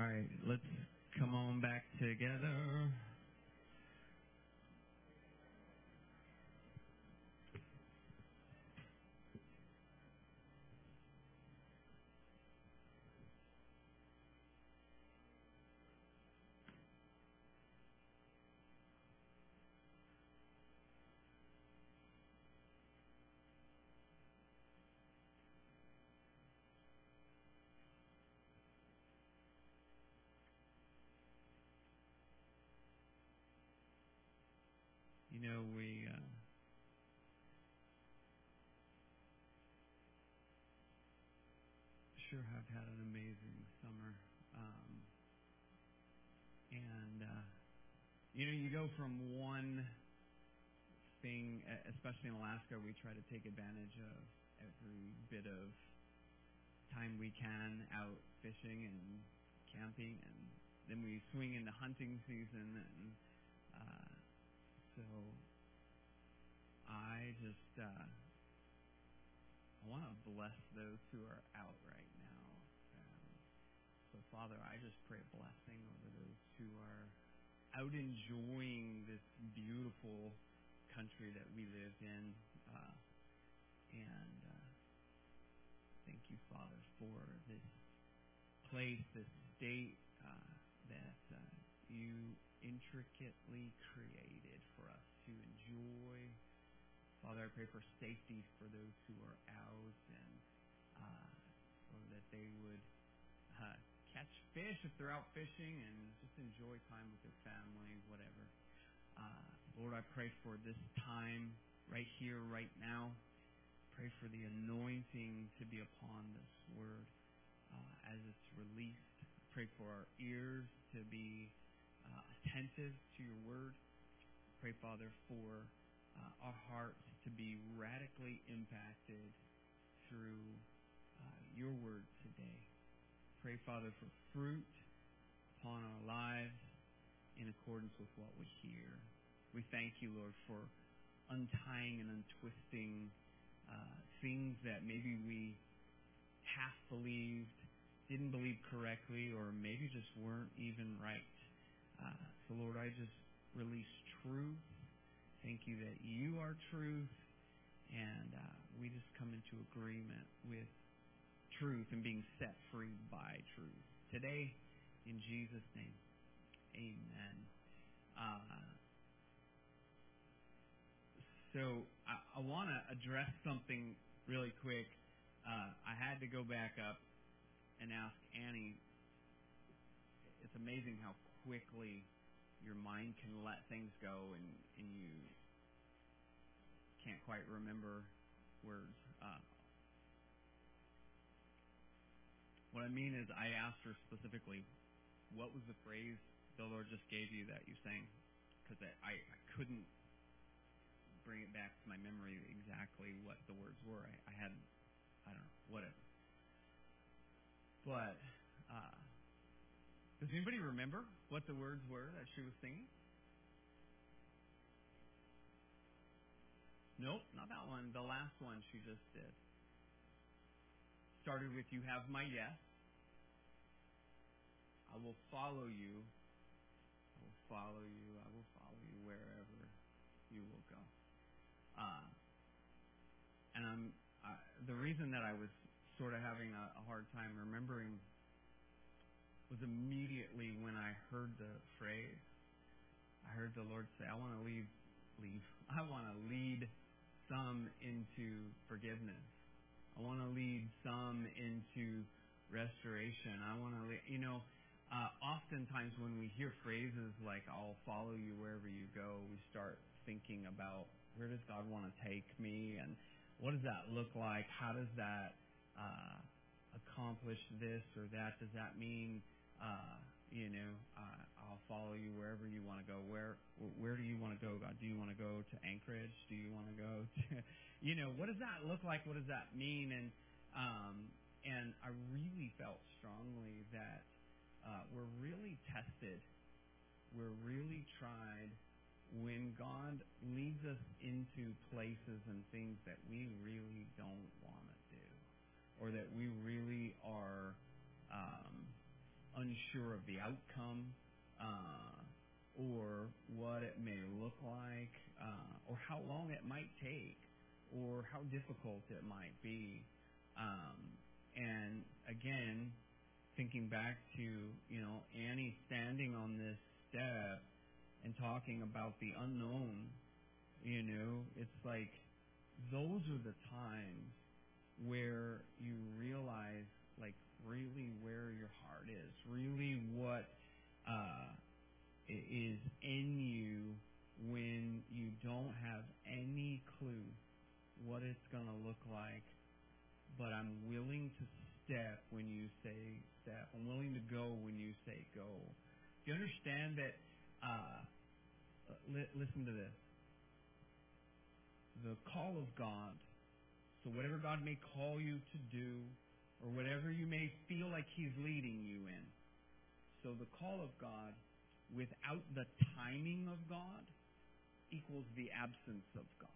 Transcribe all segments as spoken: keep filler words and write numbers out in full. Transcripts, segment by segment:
All right, let's come on back together. You know, we uh, sure have had an amazing summer. Um, and, uh, you know, you go from one thing, especially in Alaska, we try to take advantage of every bit of time we can out fishing and camping. And then we swing into hunting season. And uh, so I just... Uh, I want to bless those who are out right now. Um, so, Father, I just pray a blessing over those who are out enjoying this beautiful country that we live in. Uh, and uh, thank you, Father, for this place, this state uh, that uh, you intricately created for us to enjoy. Father, I pray for safety for those who are out, and uh, so that they would uh, catch fish if they're out fishing, and just enjoy time with their family, whatever. Uh, Lord, I pray for this time right here, right now. Pray for the anointing to be upon this word uh, as it's released. Pray for our ears to be uh, attentive to your word. Pray, Father, for Uh, our hearts to be radically impacted through uh, your word today. Pray, Father, for fruit upon our lives in accordance with what we hear. We thank you, Lord, for untying and untwisting uh, things that maybe we half believed, didn't believe correctly, or maybe just weren't even right. Uh, so, Lord, I just release truth. Thank you that you are truth, and uh, we just come into agreement with truth and being set free by truth. Today, in Jesus' name, amen. Uh, so I, I want to address something really quick. Uh, I had to go back up and ask Annie. It's amazing how quickly your mind can let things go, and, and you can't quite remember words. Uh, what I mean is, I asked her specifically, what was the phrase the Lord just gave you that you sang? Because I, I, I couldn't bring it back to my memory exactly what the words were. I, I had, I don't know, whatever. But uh, does anybody remember what the words were that she was singing? Nope, not that one. The last one she just did. Started with, you have my yes. I will follow you. I will follow you. I will follow you wherever you will go. Uh, and I'm uh, the reason that I was sort of having a, a hard time remembering was immediately when I heard the phrase. I heard the Lord say, I want to leave, leave. I want to lead some into forgiveness. I want to lead some into restoration. I want to, lead, you know, uh, oftentimes when we hear phrases like, I'll follow you wherever you go, we start thinking about, where does God want to take me? And what does that look like? How does that uh, accomplish this or that? Does that mean, uh, you know, uh, I'll follow you wherever you want to go? Where where do you want to go, God? Do you want to go to Anchorage? Do you want to go to, you know, what does that look like? What does that mean? And um, and I really felt strongly that uh, we're really tested. We're really tried when God leads us into places and things that we really don't want to do, or that we really are um, unsure unsure of the outcome, uh, or what it may look like, uh, or how long it might take, or how difficult it might be. Um, and again, thinking back to, you know, Annie standing on this step and talking about the unknown, you know, it's like those are the times where you realize, like, really where your heart is, really what uh, is in you when you don't have any clue what it's going to look like, but I'm willing to step when you say step. I'm willing to go when you say go. Do you understand that? Uh, li- listen to this. The call of God, so whatever God may call you to do, or whatever you may feel like He's leading you in, so the call of God without the timing of God equals the absence of God.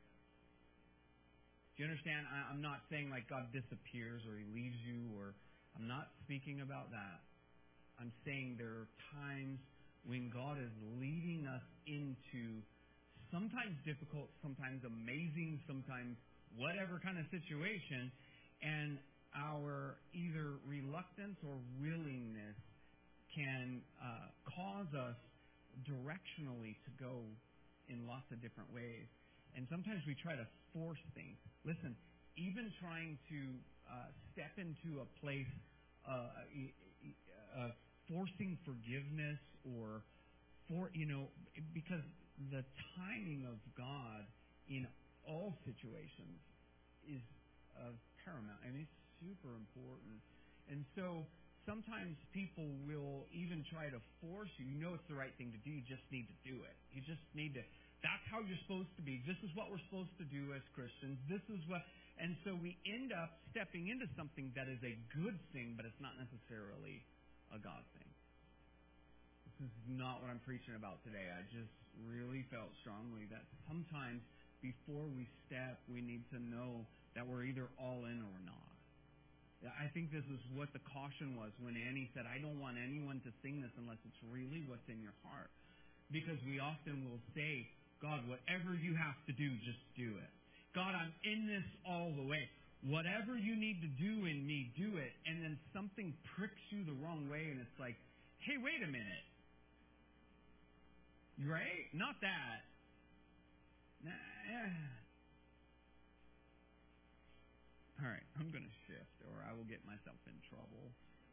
Do you understand? I, I'm not saying like God disappears or He leaves you, or I'm not speaking about that. I'm saying there are times when God is leading us into sometimes difficult, sometimes amazing, sometimes whatever kind of situation, and our either reluctance or willingness can uh, cause us directionally to go in lots of different ways. And sometimes we try to force things. Listen, even trying to uh, step into a place uh, of forcing forgiveness or for, you know, because the timing of God in all situations is of paramount. I mean, it's super important. And so sometimes people will even try to force you. You know it's the right thing to do. You just need to do it. You just need to. That's how you're supposed to be. This is what we're supposed to do as Christians. This is what. And so we end up stepping into something that is a good thing, but it's not necessarily a God thing. This is not what I'm preaching about today. I just really felt strongly that sometimes before we step, we need to know that we're either all in or we're not. I think this is what the caution was when Annie said, I don't want anyone to sing this unless it's really what's in your heart. Because we often will say, God, whatever you have to do, just do it. God, I'm in this all the way. Whatever you need to do in me, do it. And then something pricks you the wrong way, and it's like, hey, wait a minute. Right? Not that. Nah, eh. All right, I'm going to shift, or I will get myself in trouble.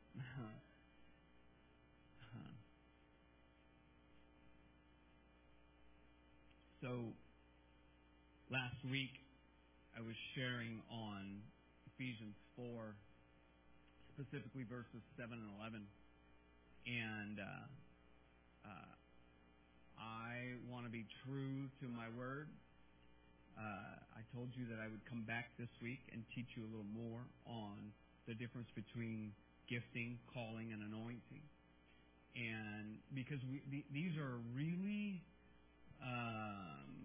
So, last week, I was sharing on Ephesians four, specifically verses seven and eleven. And uh, uh, I want to be true to my word. Uh, I told you that I would come back this week and teach you a little more on the difference between gifting, calling, and anointing. And because we, th- these are really, um,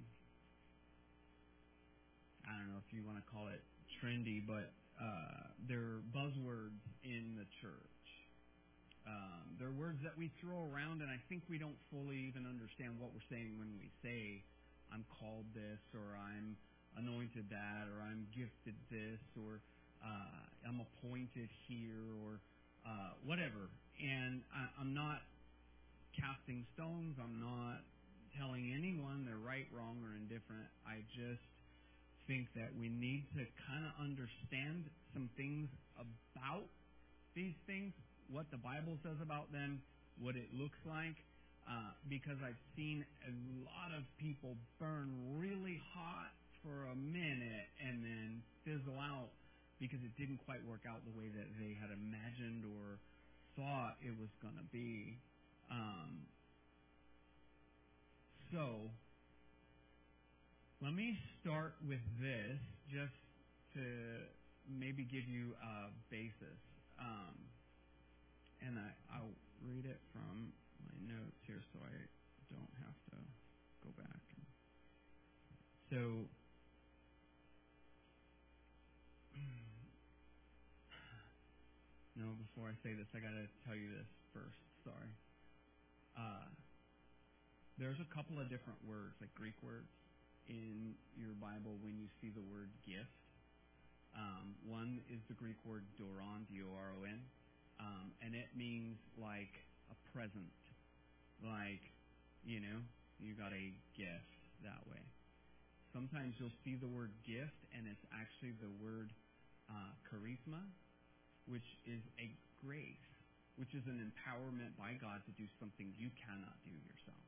I don't know if you want to call it trendy, but uh, they're buzzwords in the church. Um, they're words that we throw around, and I think we don't fully even understand what we're saying when we say, I'm called this, or I'm anointed that, or I'm gifted this, or uh, I'm appointed here, or uh, whatever. And I, I'm not casting stones. I'm not telling anyone they're right, wrong, or indifferent. I just think that we need to kind of understand some things about these things, what the Bible says about them, what it looks like, uh, because I've seen a lot of people burn really hot for a minute and then fizzle out because it didn't quite work out the way that they had imagined or thought it was going to be. Um, so, let me start with this just to maybe give you a basis. Um, and I, I'll read it from my notes here so I don't have to go back. So, now know, before I say this, I got to tell you this first. Sorry. Uh, there's a couple of different words, like Greek words, in your Bible when you see the word gift. Um, one is the Greek word doron, D O R O N, um, and it means like a present, like, you know, you got a gift that way. Sometimes you'll see the word gift, and it's actually the word uh, charisma, which is a grace, which is an empowerment by God to do something you cannot do yourself.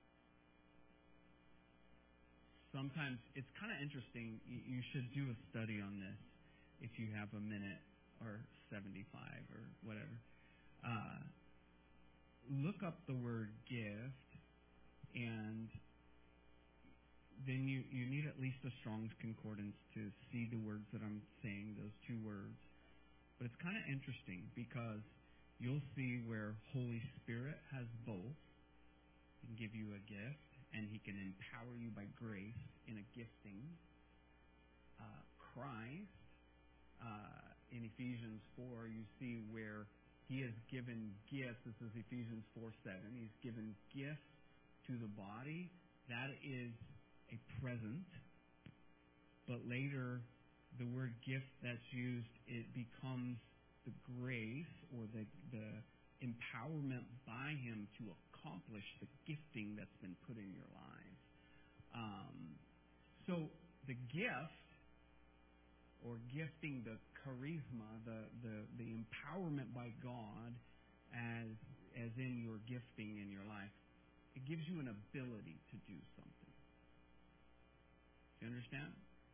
Sometimes it's kind of interesting. You should do a study on this if you have a minute or seventy-five or whatever. Uh, look up the word gift, and then you, you need at least a Strong's Concordance to see the words that I'm saying, those two words. But it's kind of interesting because you'll see where Holy Spirit has both. He can give you a gift, and He can empower you by grace in a gifting. Uh, Christ, uh, in Ephesians four, you see where He has given gifts. This is Ephesians four seven. He's given gifts to the body. That is a present. But later, the word gift that's used, it becomes the grace or the, the empowerment by Him to accomplish the gifting that's been put in your lives. Um, so the gift, or gifting, the charisma, the, the, the empowerment by God as, as in your gifting in your life, it gives you an ability to do something. Do you understand?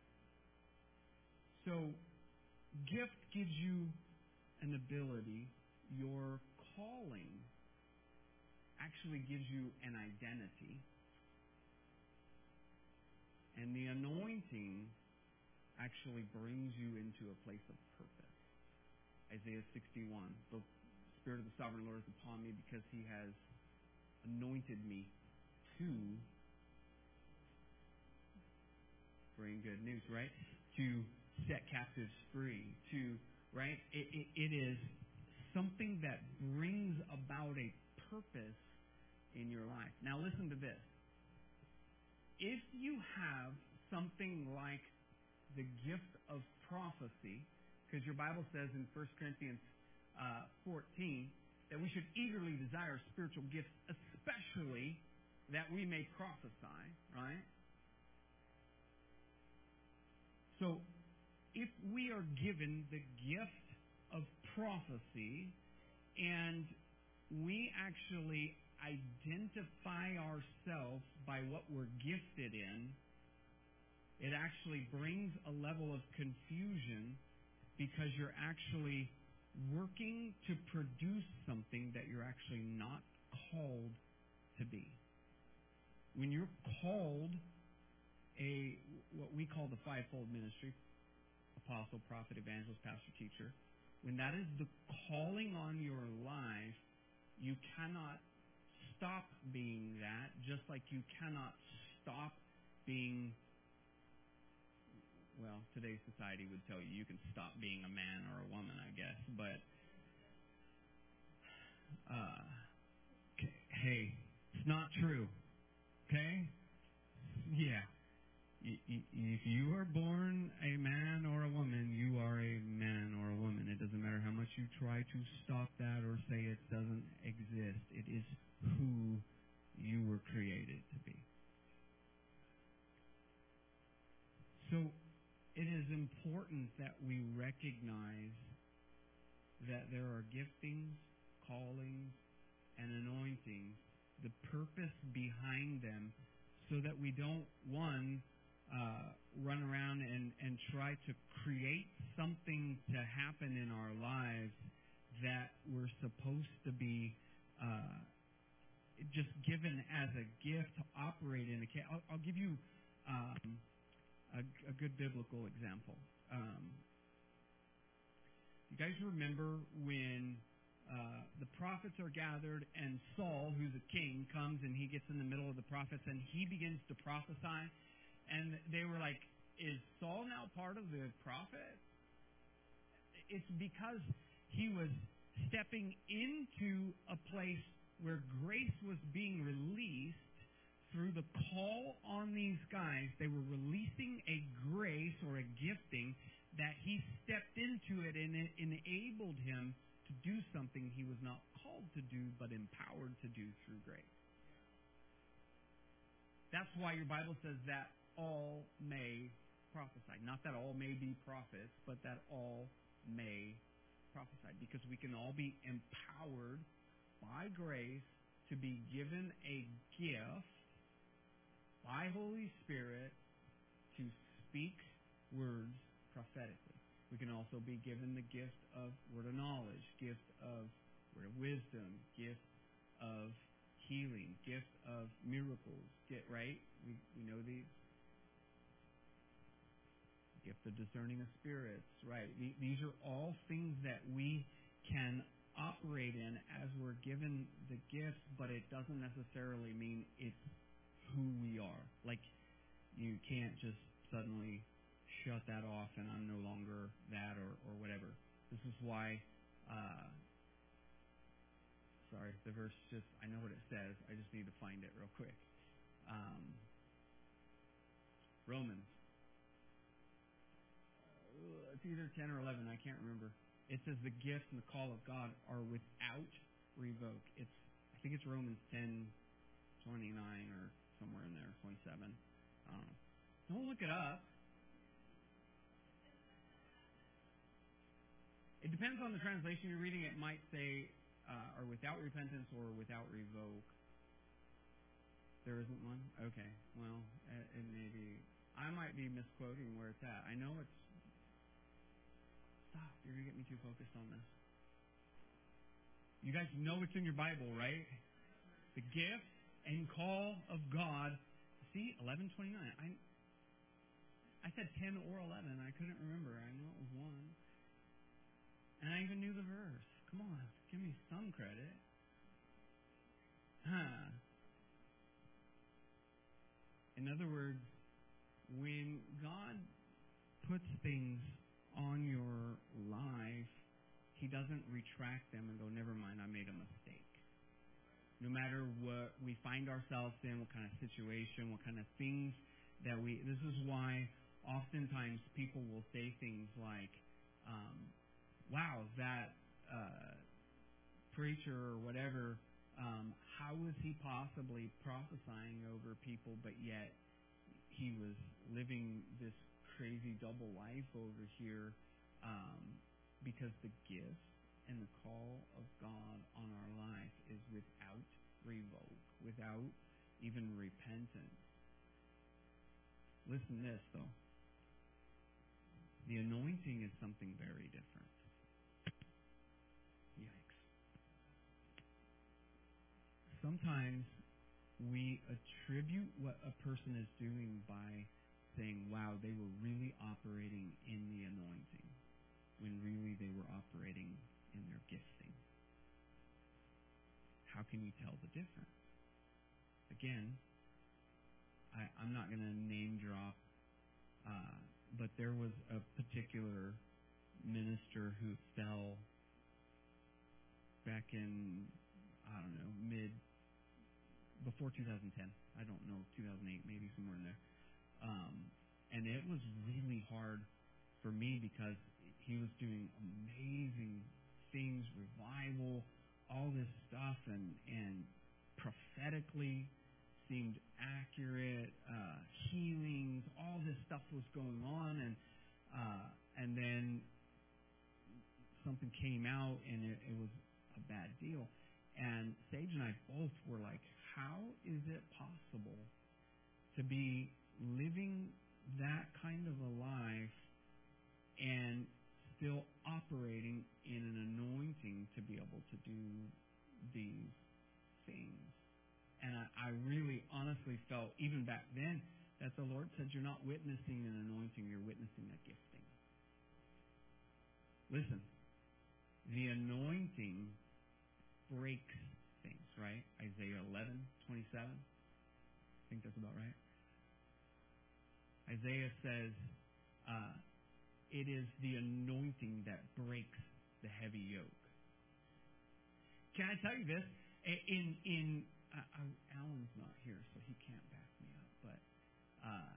So, gift gives you an ability. Your calling actually gives you an identity. And the anointing actually brings you into a place of purpose. Isaiah sixty-one, the Spirit of the Sovereign Lord is upon me because He has anointed me to bring good news, right? To set captives free, to, right? It, it, it is something that brings about a purpose in your life. Now listen to this. If you have something like the gift of prophecy, because your Bible says in First Corinthians uh, fourteen that we should eagerly desire spiritual gifts, especially that we may prophesy, right? So, if we are given the gift of prophecy and we actually identify ourselves by what we're gifted in, it actually brings a level of confusion because you're actually working to produce something that you're actually not called to be. When you're called a what we call the fivefold ministry, apostle, prophet, evangelist, pastor, teacher, when that is the calling on your life, you cannot stop being that, just like you cannot stop being, well, today's society would tell you you can stop being a man or a woman, I guess, but uh, hey, it's not true, okay? Yeah. If you are born a man or a woman, you are a man or a woman. It doesn't matter how much you try to stop that or say it doesn't exist. It is who you were created to be. So it is important that we recognize that there are giftings, callings, and anointings, the purpose behind them, so that we don't, one, Uh, run around and, and try to create something to happen in our lives that we're supposed to be uh, just given as a gift to operate in. A I'll, I'll give you um, a, a good biblical example. Um, you guys remember when uh, the prophets are gathered and Saul, who's a king, comes and he gets in the middle of the prophets and he begins to prophesy? And they were like, is Saul now part of the prophet? It's because he was stepping into a place where grace was being released through the call on these guys. They were releasing a grace or a gifting that he stepped into it, and it enabled him to do something he was not called to do, but empowered to do through grace. That's why your Bible says that all may prophesy. Not that all may be prophets, but that all may prophesy. Because we can all be empowered by grace to be given a gift by Holy Spirit to speak words prophetically. We can also be given the gift of word of knowledge, gift of word of wisdom, gift of healing, gift of miracles. Get right? We we know these. Gift of discerning of spirits, right? These are all things that we can operate in as we're given the gifts, but it doesn't necessarily mean it's who we are. Like, you can't just suddenly shut that off and I'm no longer that or, or whatever. This is why, uh, sorry, the verse just, I know what it says. I just need to find it real quick. Um, Romans. It's either ten or eleven. I can't remember. It says the gift and the call of God are without revoke. It's I think it's Romans ten twenty-nine or somewhere in there, twenty-seven. Um, don't look it up. It depends on the translation you're reading. It might say uh, or without repentance or without revoke. There isn't one? Okay. Well, it, it may be. I might be misquoting where it's at. I know it's. Stop. You're going to get me too focused on this. You guys know it's in your Bible, right? The gift and call of God. See, eleven twenty-nine. I I said ten or eleven. I couldn't remember. I know it was one. And I even knew the verse. Come on. Give me some credit. Huh. In other words, when God puts things on your life, He doesn't retract them and go, never mind, I made a mistake. No matter what we find ourselves in, what kind of situation, what kind of things that we... This is why oftentimes people will say things like, um, wow, that uh, preacher or whatever, um, how was he possibly prophesying over people, but yet he was living this crazy double life over here, um, because the gift and the call of God on our life is without revoke, without even repentance. Listen to this, though. The anointing is something very different. Yikes. Sometimes we attribute what a person is doing by saying, wow, they were really operating in the anointing, when really they were operating in their gifting. How can you tell the difference? Again, I, I'm not going to name drop, uh, but there was a particular minister who fell back in, I don't know, mid, before two thousand ten. I don't know, two thousand eight, maybe somewhere in there. Um, and it was really hard for me because he was doing amazing things, revival, all this stuff, and, and prophetically seemed accurate, uh, healings, all this stuff was going on, and uh, and then something came out, and it, it was a bad deal. And Sage and I both were like, how is it possible to be living that kind of a life and still operating in an anointing to be able to do these things? And I, I really honestly felt, even back then, that the Lord said, you're not witnessing an anointing, you're witnessing a gifting. Listen, the anointing breaks things, right? Isaiah eleven twenty-seven. I think that's about right. Isaiah says, uh, it is the anointing that breaks the heavy yoke. Can I tell you this? In in uh, uh, Alan's not here, so he can't back me up. But uh,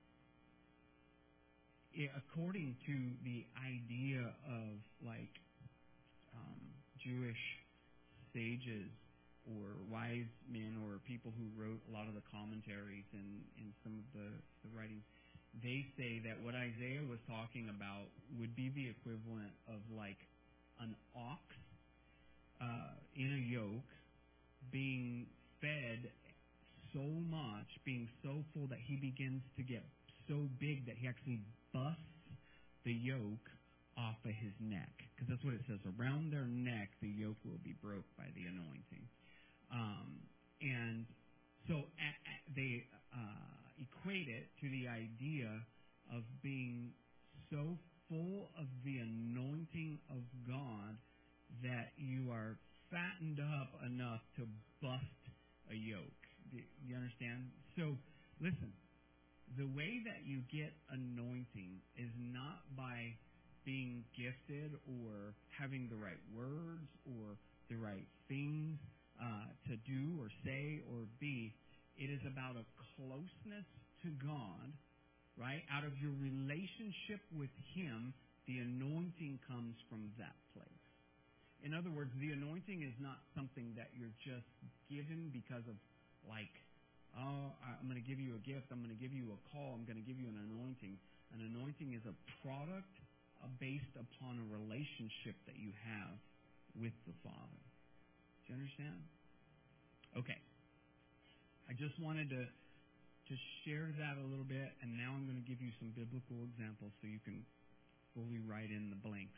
it, according to the idea of like um, Jewish sages or wise men or people who wrote a lot of the commentaries and in some of the, the writings, they say that what Isaiah was talking about would be the equivalent of like an ox uh, in a yoke being fed so much, being so full that he begins to get so big that he actually busts the yoke off of his neck. Because that's what it says. Around their neck, the yoke will be broke by the anointing. Um, and so a, a, they uh, equate it to the idea of being so full of the anointing of God that you are fattened up enough to bust a yoke. Do you understand? So, listen, the way that you get anointing is not by being gifted or having the right words or the right things uh, to do or say or be. It is about a closeness to God, right? Out of your relationship with Him, the anointing comes from that place. In other words, the anointing is not something that you're just given because of like, oh, I'm going to give you a gift, I'm going to give you a call, I'm going to give you an anointing. An anointing is a product based upon a relationship that you have with the Father. Do you understand? Okay. I just wanted to to share that a little bit, and now I'm going to give you some biblical examples so you can fully write in the blanks.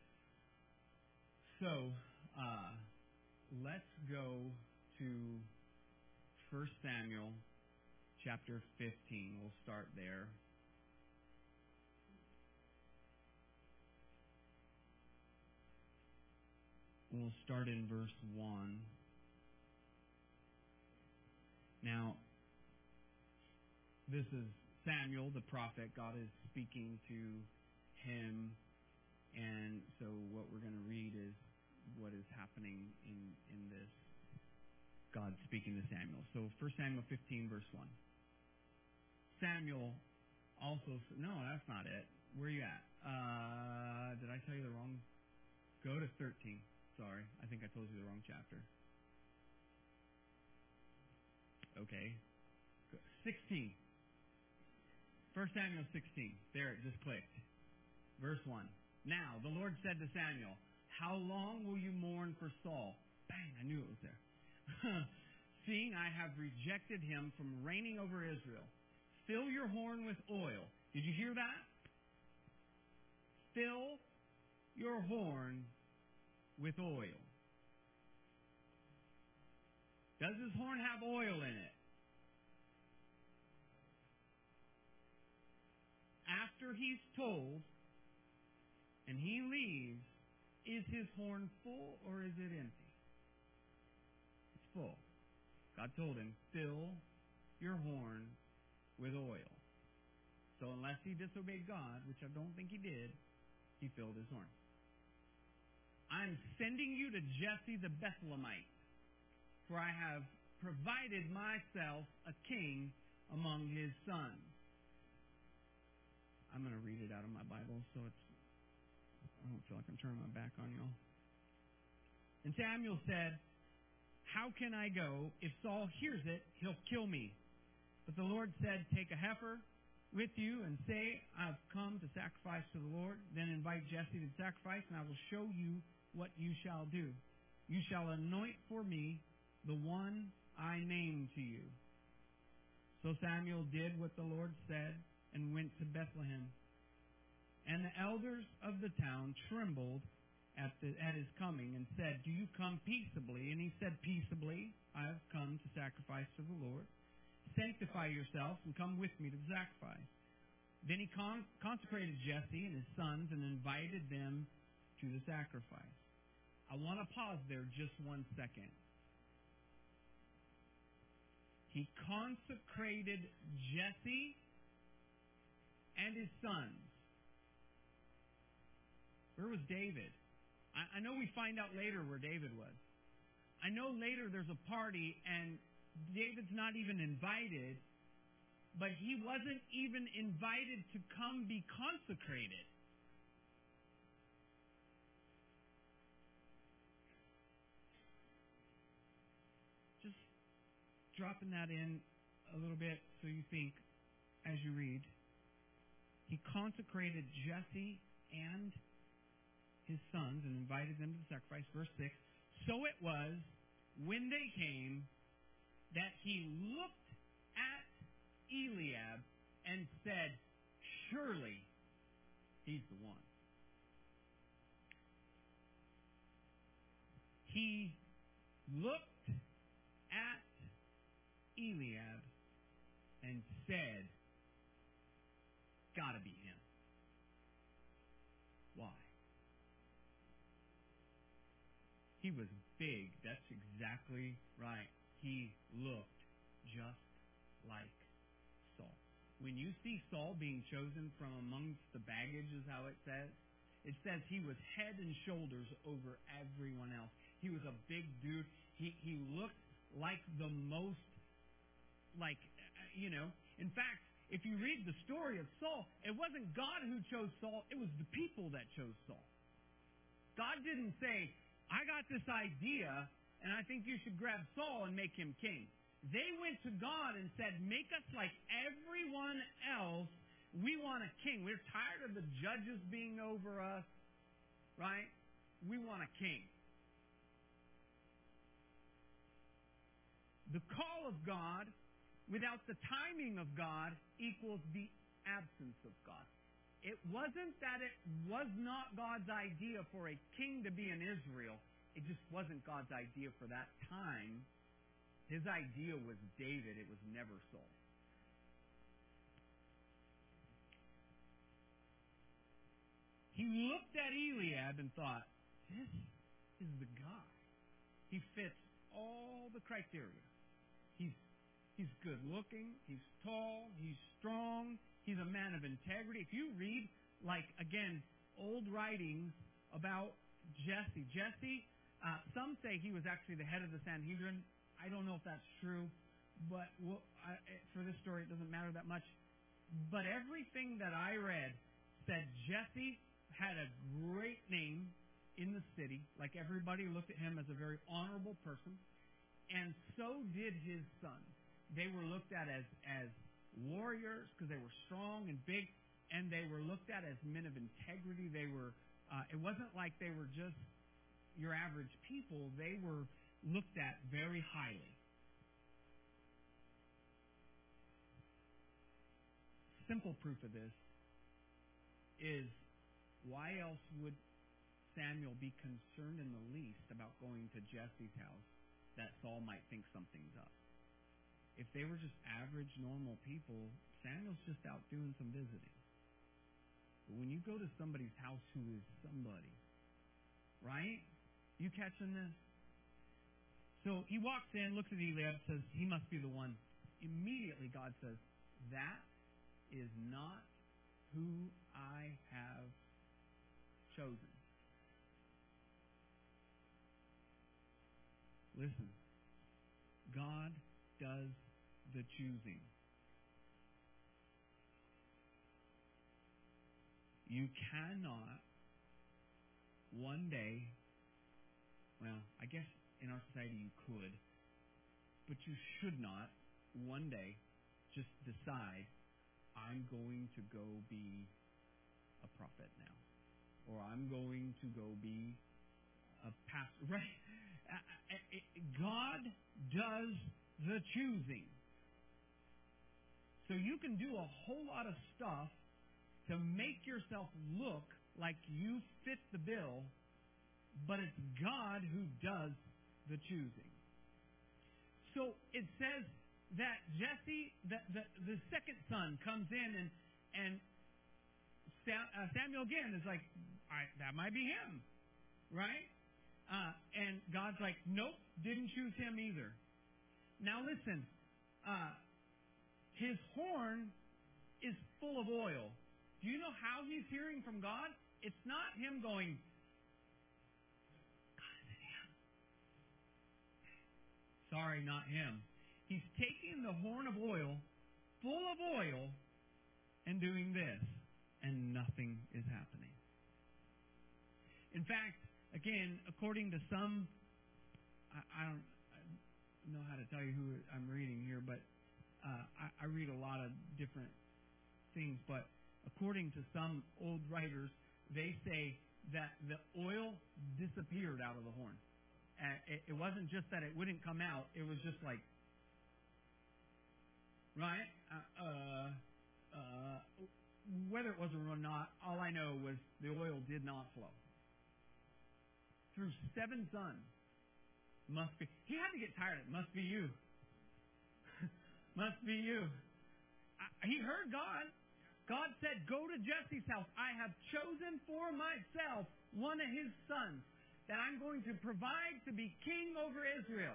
So, uh, let's go to First Samuel chapter fifteen. We'll start there. We'll start in verse one. Now, this is Samuel, the prophet. God is speaking to him, and so what we're going to read is what is happening in, in this. God speaking to Samuel. So First Samuel fifteen, verse one. Samuel also... No, that's not it. Where are you at? Uh, did I tell you the wrong... Go to thirteen. Sorry. I think I told you the wrong chapter. Okay. sixteen. First Samuel sixteen. There, it just clicked. Verse one. Now, the Lord said to Samuel, how long will you mourn for Saul? Bang, I knew it was there. Seeing I have rejected him from reigning over Israel. Fill your horn with oil. Did you hear that? Fill your horn with oil. Does his horn have oil in it? After he's told and he leaves, is his horn full or is it empty? It's full. God told him, fill your horn with oil. So unless he disobeyed God, which I don't think he did, he filled his horn. I'm sending you to Jesse the Bethlehemite, for I have provided myself a king among his sons. I'm going to read it out of my Bible, so it's I don't feel like I'm turning my back on y'all. And Samuel said, how can I go? If Saul hears it, he'll kill me. But the Lord said, take a heifer with you and say, I've come to sacrifice to the Lord. Then invite Jesse to sacrifice, and I will show you what you shall do. You shall anoint for me the one I name to you. So Samuel did what the Lord said and went to Bethlehem. And the elders of the town trembled at, the, at his coming and said, do you come peaceably? And he said, peaceably, I have come to sacrifice to the Lord. Sanctify yourselves and come with me to the sacrifice. Then he con- consecrated Jesse and his sons and invited them to the sacrifice. I want to pause there just one second. He consecrated Jesse and his sons. Where was David? I, I know we find out later where David was. I know later there's a party and David's not even invited, but he wasn't even invited to come be consecrated. Just dropping that in a little bit so you think as you read. He consecrated Jesse and his sons and invited them to the sacrifice. Verse six. So it was, when they came, that he looked at Eliab and said, surely he's the one. He looked at Eliab and said, gotta be him. Why? He was big. That's exactly right. He looked just like Saul. When you see Saul being chosen from amongst the baggage, is how it says, it says he was head and shoulders over everyone else. He was a big dude. He he looked like the most, like, you know. In fact, if you read the story of Saul, it wasn't God who chose Saul. It was the people that chose Saul. God didn't say, I got this idea, and I think you should grab Saul and make him king. They went to God and said, make us like everyone else. We want a king. We're tired of the judges being over us, right? We want a king. The call of God without the timing of God equals the absence of God. It wasn't that it was not God's idea for a king to be in Israel. It just wasn't God's idea for that time. His idea was David. It was never Saul. He looked at Eliab and thought, this is the guy. He fits all the criteria. He's He's good looking. He's tall. He's strong. He's a man of integrity. If you read, like, again, old writings about Jesse. Jesse, uh, some say he was actually the head of the Sanhedrin. I don't know if that's true, but we'll, I, for this story, it doesn't matter that much. But everything that I read said Jesse had a great name in the city. Like, everybody looked at him as a very honorable person. And so did his sons. They were looked at as, as warriors because they were strong and big, and they were looked at as men of integrity. They were. Uh, it wasn't like they were just your average people. They were looked at very highly. Simple proof of this is, why else would Samuel be concerned in the least about going to Jesse's house that Saul might think something's up? If they were just average, normal people, Samuel's just out doing some visiting. But when you go to somebody's house who is somebody, right? You catching this? So he walks in, looks at Eliab, says, he must be the one. Immediately God says, that is not who I have chosen. Listen, God does the choosing. You cannot one day, well, I guess in our society you could, but you should not one day just decide, I'm going to go be a prophet now, or I'm going to go be a pastor. Right? God does the choosing. So you can do a whole lot of stuff to make yourself look like you fit the bill, but it's God who does the choosing. So it says that Jesse, the, the, the second son, comes in, and and Samuel again is like, I, that might be him, right? Uh, and God's like, nope, didn't choose him either. Now listen, uh, his horn is full of oil. Do you know how he's hearing from God? It's not him going, God, is it him? Sorry, not him. He's taking the horn of oil, full of oil, and doing this, and nothing is happening. In fact, again, according to some, I, I don't know how to tell you who I'm reading here, but uh, I, I read a lot of different things, but according to some old writers, they say that the oil disappeared out of the horn. Uh, it, it wasn't just that it wouldn't come out, it was just like, right? Uh, uh, uh, whether it was or not, all I know was the oil did not flow. Through seven sons, must be, he had to get tired of it, must be you. Must be you. I, he heard God. God said, go to Jesse's house. I have chosen for myself one of his sons that I'm going to provide to be king over Israel.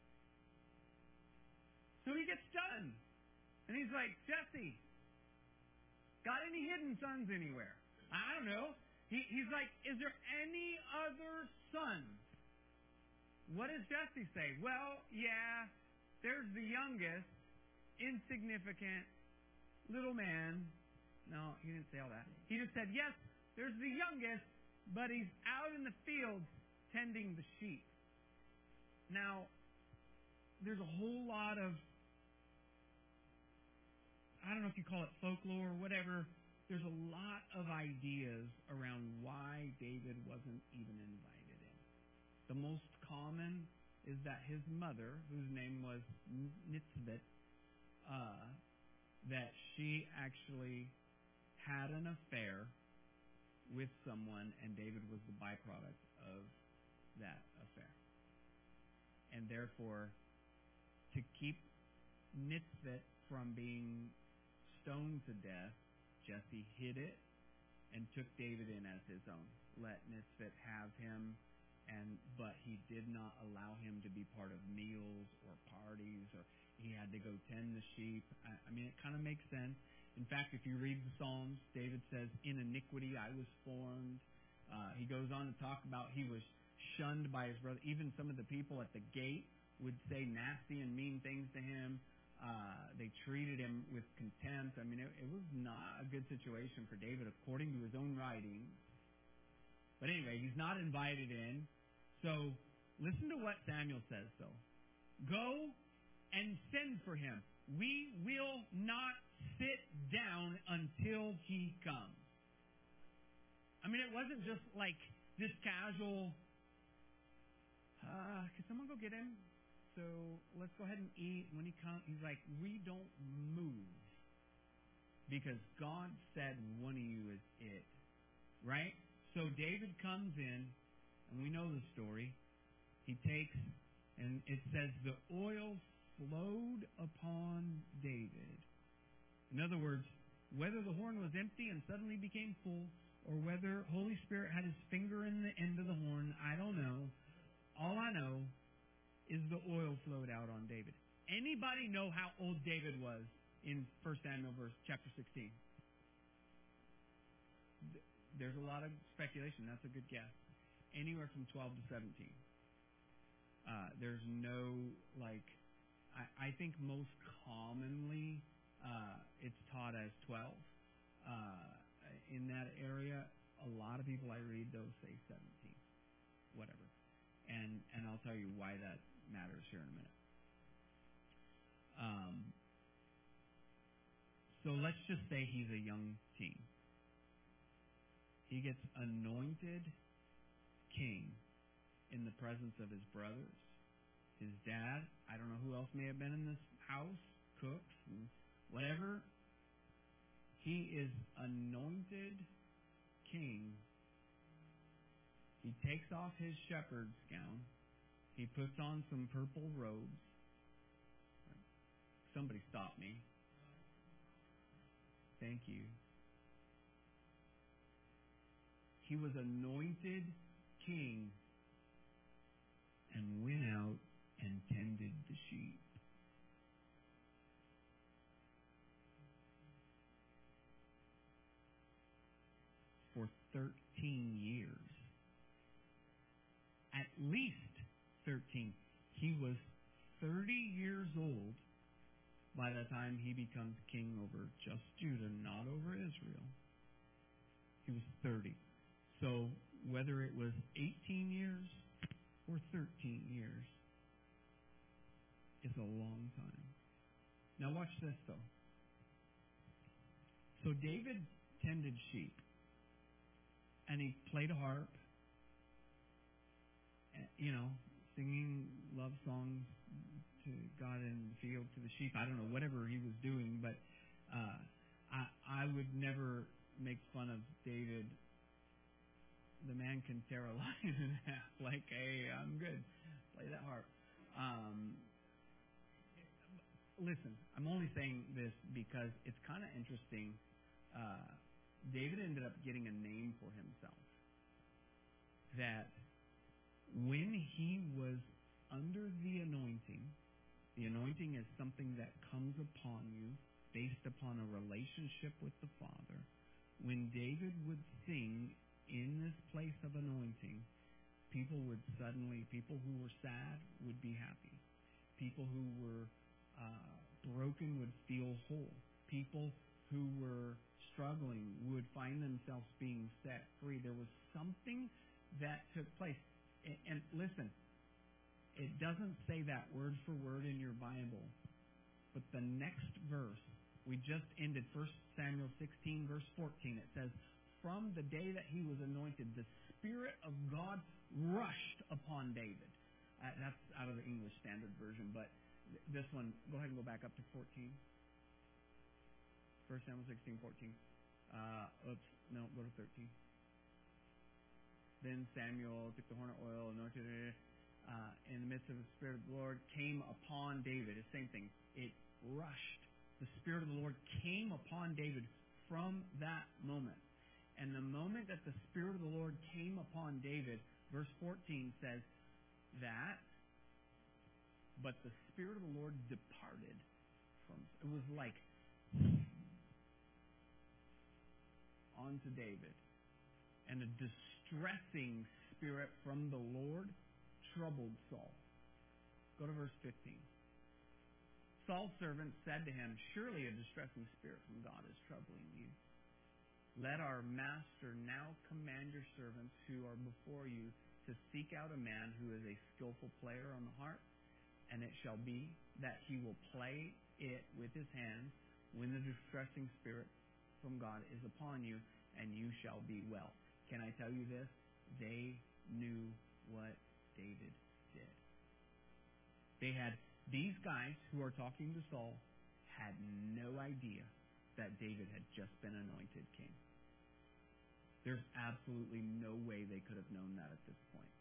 So he gets done. And he's like, Jesse, got any hidden sons anywhere? I don't know. He, he's like, is there any other sons? What does Jesse say? Well, yeah, there's the youngest, insignificant little man. No, he didn't say all that. He just said, yes, there's the youngest, but he's out in the fields tending the sheep. Now, there's a whole lot of, I don't know if you call it folklore or whatever, there's a lot of ideas around why David wasn't even invited in. The most common is that his mother, whose name was Nitzvit, uh, that she actually had an affair with someone, and David was the byproduct of that affair. And therefore, to keep Nitzvit from being stoned to death, Jesse hid it and took David in as his own. Let Nitzvit have him, and but he did not allow him to be part of meals or parties, or he had to go tend the sheep. I, I mean, it kind of makes sense. In fact, if you read the Psalms, David says, in iniquity I was formed. Uh, he goes on to talk about he was shunned by his brother. Even some of the people at the gate would say nasty and mean things to him. Uh, they treated him with contempt. I mean, it, it was not a good situation for David, according to his own writings. But anyway, he's not invited in. So listen to what Samuel says, though. Go and send for him. We will not sit down until he comes. I mean, it wasn't just like this casual, uh, can someone go get him? So let's go ahead and eat. When he comes, he's like, we don't move. Because God said one of you is it. Right? So David comes in, and we know the story. He takes, and it says, the oil flowed upon David. In other words, whether the horn was empty and suddenly became full, or whether Holy Spirit had his finger in the end of the horn, I don't know. All I know is the oil flowed out on David. Anybody know how old David was in First Samuel verse chapter sixteen? There's a lot of speculation. That's a good guess. Anywhere from twelve to seventeen. Uh, there's no, like, I, I think most commonly uh, it's taught as twelve. Uh, in that area, a lot of people I read, those say seventeen. Whatever. And and I'll tell you why that matters here in a minute. Um, so let's just say he's a young teen. He gets anointed king in the presence of his brothers, his dad. I don't know who else may have been in this house, cooks, and whatever. He is anointed king. He takes off his shepherd's gown. He puts on some purple robes. Somebody stop me. Thank you. He was anointed king and went out and tended the sheep. For thirteen years. At least thirteen. He was thirty years old by the time he becomes king over just Judah, not over Israel. He was thirty. So whether it was eighteen years or thirteen years, it's a long time. Now watch this, though. So David tended sheep, and he played a harp, you know, singing love songs to God in the field, to the sheep. I don't know, whatever he was doing, but uh, I, I would never make fun of David. The man can tear a lion in half. Like, hey, I'm good. Play that harp. Um, listen, I'm only saying this because it's kind of interesting. Uh, David ended up getting a name for himself. That when he was under the anointing, the anointing is something that comes upon you based upon a relationship with the Father. When David would sing in this place of anointing, people would suddenly, people who were sad would be happy. People who were uh, broken would feel whole. People who were struggling would find themselves being set free. There was something that took place. And, and listen, it doesn't say that word for word in your Bible, but the next verse, we just ended First Samuel sixteen, verse fourteen. It says, from the day that he was anointed, the Spirit of God rushed upon David. Uh, that's out of the English Standard Version, but th- this one, go ahead and go back up to fourteen. First Samuel sixteen, fourteen. Uh, oops, no, go to thirteen. Then Samuel took the horn of oil, anointed it. Uh, in the midst of the Spirit of the Lord came upon David. It's the same thing. It rushed. The Spirit of the Lord came upon David from that moment. And the moment that the Spirit of the Lord came upon David, verse fourteen says that, but the Spirit of the Lord departed from him. It was like onto David. And a distressing spirit from the Lord troubled Saul. Go to verse fifteen. Saul's servant said to him, surely a distressing spirit from God is troubling you. Let our master now command your servants who are before you to seek out a man who is a skillful player on the harp, and it shall be that he will play it with his hands when the distressing spirit from God is upon you, and you shall be well. Can I tell you this? They knew what David did. They had, these guys who are talking to Saul had no idea that David had just been anointed king. There's absolutely no way they could have known that at this point.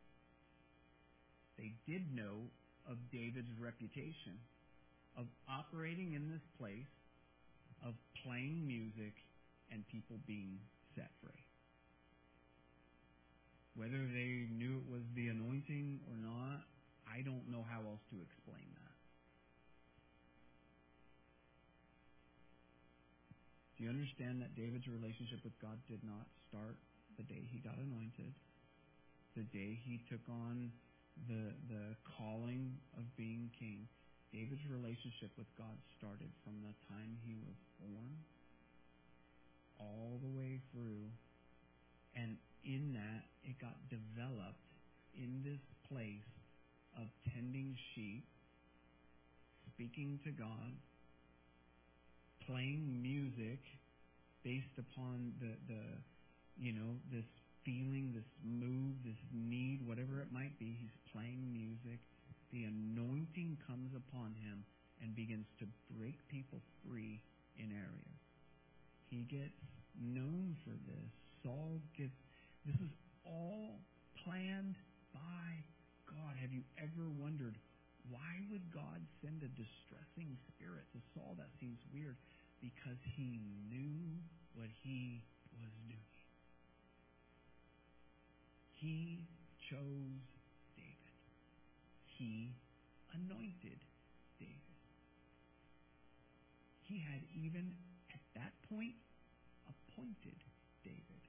They did know of David's reputation of operating in this place, of playing music, and people being set free. Whether they knew it was the anointing or not, I don't know how else to explain that. Do you understand that David's relationship with God did not start the day he got anointed, the day he took on the the calling of being king? David's relationship with God started from the time he was born all the way through. And in that, it got developed in this place of tending sheep, speaking to God, playing music based upon the, the, you know, this feeling, this move, this need, whatever it might be. He's playing music. The anointing comes upon him and begins to break people free in areas. He gets known for this. Saul gets, this is all planned by God. Have you ever wondered, why would God send a distressing spirit to Saul? That seems weird. Because he knew what he was doing. He chose David. He anointed David. He had even, at that point, appointed David.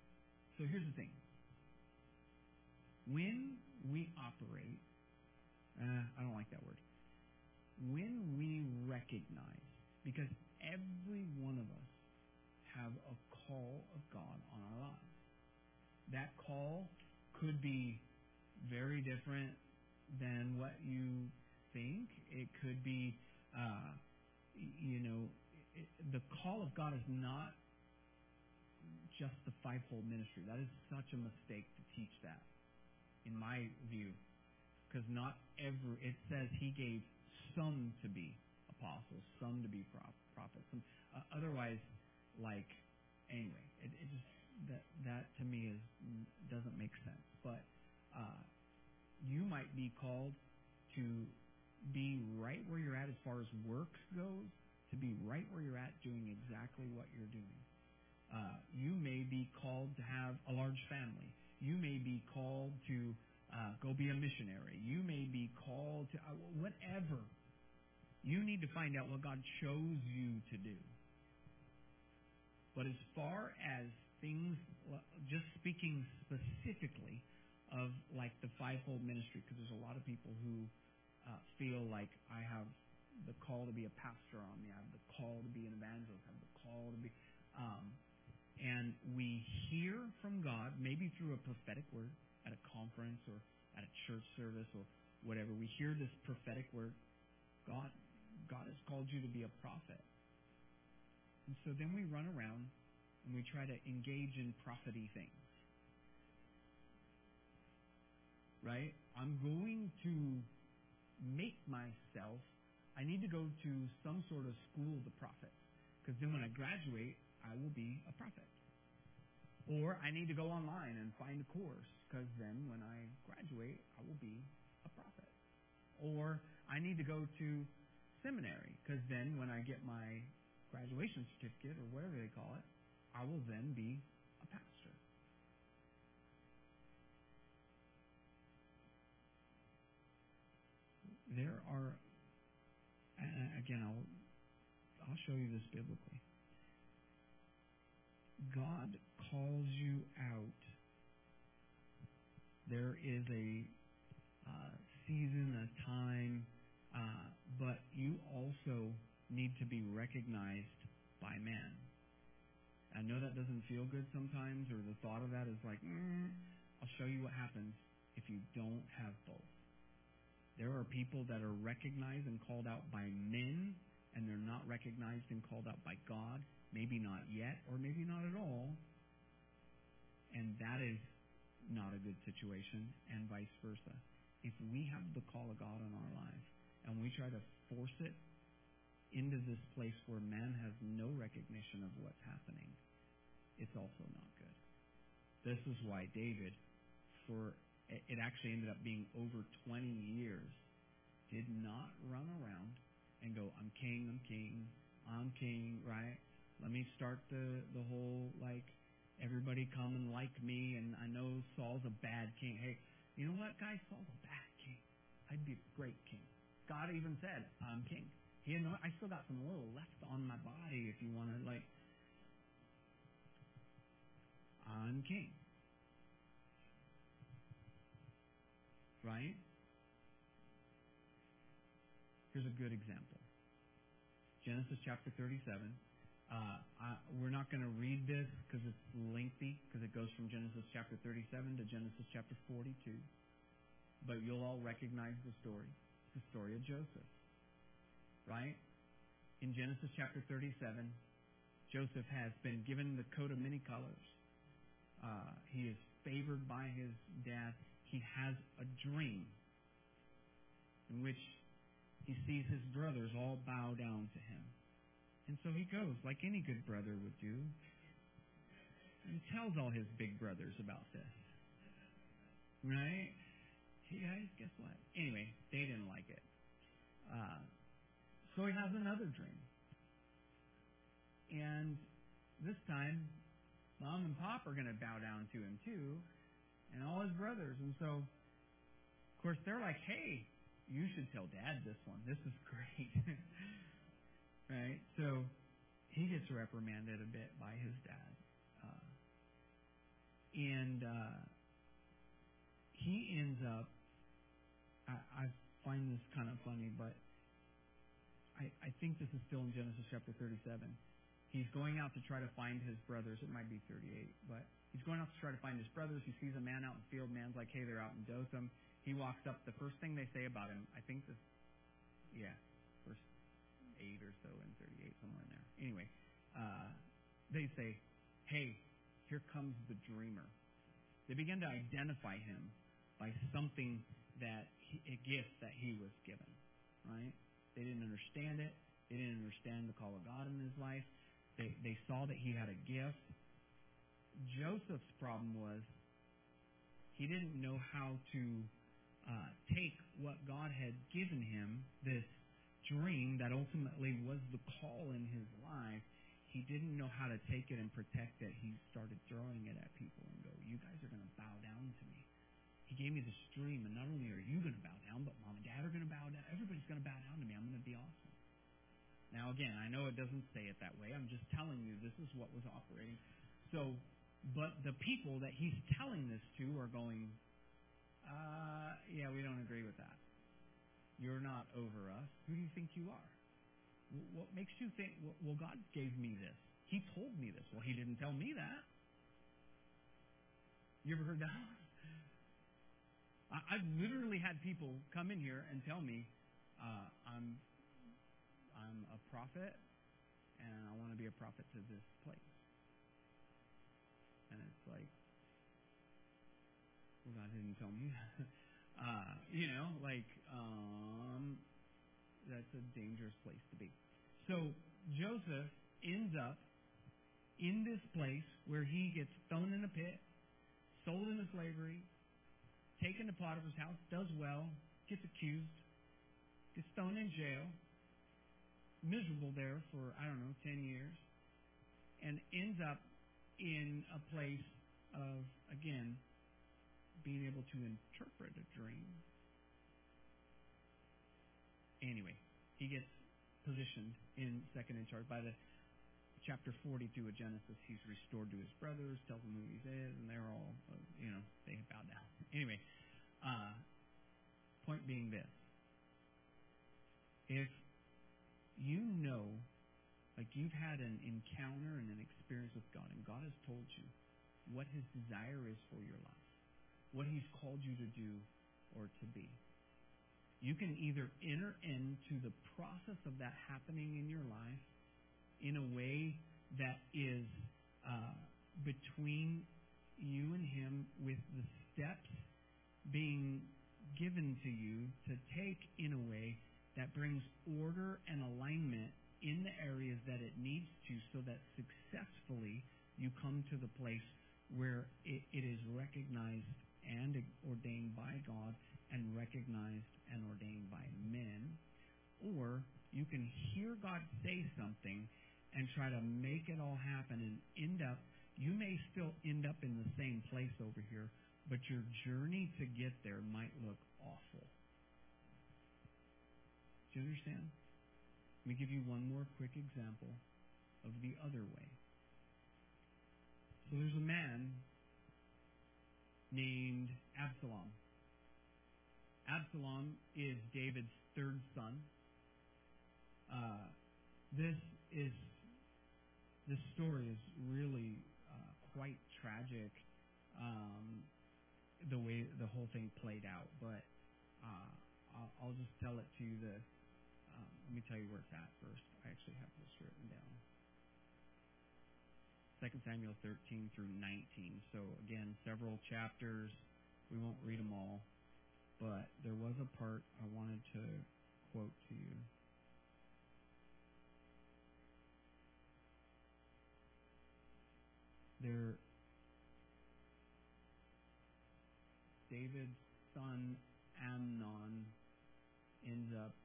So here's the thing. When we operate Uh, I don't like that word. When we recognize, because every one of us have a call of God on our lives. That call could be very different than what you think. It could be, uh, you know, it, the call of God is not just the fivefold ministry. That is such a mistake to teach that, in my view, because not every. It says He gave some to be apostles, some to be prophets. Some, uh, otherwise, like anyway, it, it just that that to me is doesn't make sense. But uh, you might be called to be right where you're at as far as work goes, to be right where you're at doing exactly what you're doing. Uh, you may be called to have a large family. You may be called to uh, go be a missionary. You may be called to uh, whatever. You need to find out what God chose you to do. But as far as things, just speaking specifically of like the fivefold ministry, because there's a lot of people who uh, feel like I have the call to be a pastor on me. I have the call to be an evangelist. I have the call to be... Um, And we hear from God, maybe through a prophetic word at a conference or at a church service or whatever. We hear this prophetic word. God, God has called you to be a prophet. And so then we run around and we try to engage in prophet-y things. Right? I'm going to make myself, I need to go to some sort of school of the prophets. Because then when I graduate, I will be a prophet. Or I need to go online and find a course, because then when I graduate, I will be a prophet. Or I need to go to seminary, because then when I get my graduation certificate, or whatever they call it, I will then be a pastor. There are, again, I'll, I'll show you this biblically. God calls you out. There is a uh, season, a time, uh, but you also need to be recognized by man. I know that doesn't feel good sometimes, or the thought of that is like, mm, I'll show you what happens if you don't have both. There are people that are recognized and called out by men, and they're not recognized and called out by God. Maybe not yet, or maybe not at all. And that is not a good situation, and vice versa. If we have the call of God in our lives, and we try to force it into this place where man has no recognition of what's happening, it's also not good. This is why David, for it actually ended up being over twenty years, did not run around and go, I'm king, I'm king, I'm king, right? Let me start the, the whole, like, everybody come and like me, and I know Saul's a bad king. Hey, you know what, guys? Saul's a bad king. I'd be a great king. God even said, I'm king. He had no, I still got some oil left on my body if you want to, like, I'm king. Right? Here's a good example. Genesis chapter thirty-seven. Uh, I, we're not going to read this because it's lengthy, because it goes from Genesis chapter thirty-seven to Genesis chapter forty-two. But you'll all recognize the story. It's the story of Joseph. Right? In Genesis chapter thirty-seven, Joseph has been given the coat of many colors. Uh, he is favored by his dad. He has a dream in which he sees his brothers all bow down to him. And so he goes, like any good brother would do, and tells all his big brothers about this. Right? Hey guys, guess what? Anyway, they didn't like it. Uh, so he has another dream. And this time, Mom and Pop are going to bow down to him too, and all his brothers. And so, of course, they're like, hey, you should tell Dad this one. This is great. Right? So he gets reprimanded a bit by his dad. Uh, and uh, he ends up, I, I find this kind of funny, but I, I think this is still in Genesis chapter thirty-seven. He's going out to try to find his brothers. It might be thirty-eight, but he's going out to try to find his brothers. He sees a man out in the field. Man's like, hey, they're out in Dothan. He walks up. The first thing they say about him, I think this, yeah, verse eight or so and thirty-eight, somewhere in there. Anyway, uh, they say, hey, here comes the dreamer. They begin to identify him by something that he, a gift that he was given, right? They didn't understand it. They didn't understand the call of God in his life. They they saw that he had a gift. Joseph's problem was he didn't know how to uh, take what God had given him, this dream that ultimately was the call in his life. He didn't know how to take it and protect it. He started throwing it at people and go, you guys are going to bow down to me. He gave me this dream, and not only are you going to bow down, but mom and dad are going to bow down. Everybody's going to bow down to me. I'm going to be awesome. Now, again, I know it doesn't say it that way. I'm just telling you this is what was operating. So, but the people that he's telling this to are going, uh, yeah, we don't agree with that. You're not over us. Who do you think you are? What makes you think, well, God gave me this. He told me this. Well, he didn't tell me that. You ever heard that? I've literally had people come in here and tell me, uh, I'm I'm a prophet, and I want to be a prophet to this place. And it's like, well, God didn't tell me that. uh, you know, like, um, that's a dangerous place to be. So Joseph ends up in this place where he gets thrown in a pit, sold into slavery, taken to Potiphar's house, does well, gets accused, gets thrown in jail, miserable there for, I don't know, ten years, and ends up in a place of, again, being able to interpret a dream. Anyway, he gets positioned in second in charge. By the chapter forty-two of Genesis, he's restored to his brothers, tells them who he is, and they're all, uh, you know, they bow down. Anyway, uh, point being this. If you know, like you've had an encounter and an experience with God, and God has told you what his desire is for your life, what he's called you to do or to be, you can either enter into the process of that happening in your life in a way that is uh, between you and him, with the steps being given to you to take in a way that brings order and alignment in the areas that it needs to, so that successfully you come to the place where it, it is recognized and ordained by God and recognized and ordained by men. Or you can hear God say something and try to make it all happen and end up, you may still end up in the same place over here, but your journey to get there might look awful. Do you understand? Let me give you one more quick example of the other way. So there's a man named Absalom. Absalom is David's third son. Uh, this is this story is really uh, quite tragic. Um, the way the whole thing played out, but uh, I'll, I'll just tell it to you. The um, let me tell you where it's at first. I actually have this written down. Second Samuel thirteen through nineteen. So again, several chapters. We won't read them all, but there was a part I wanted to quote to you. There, David's son Amnon ends up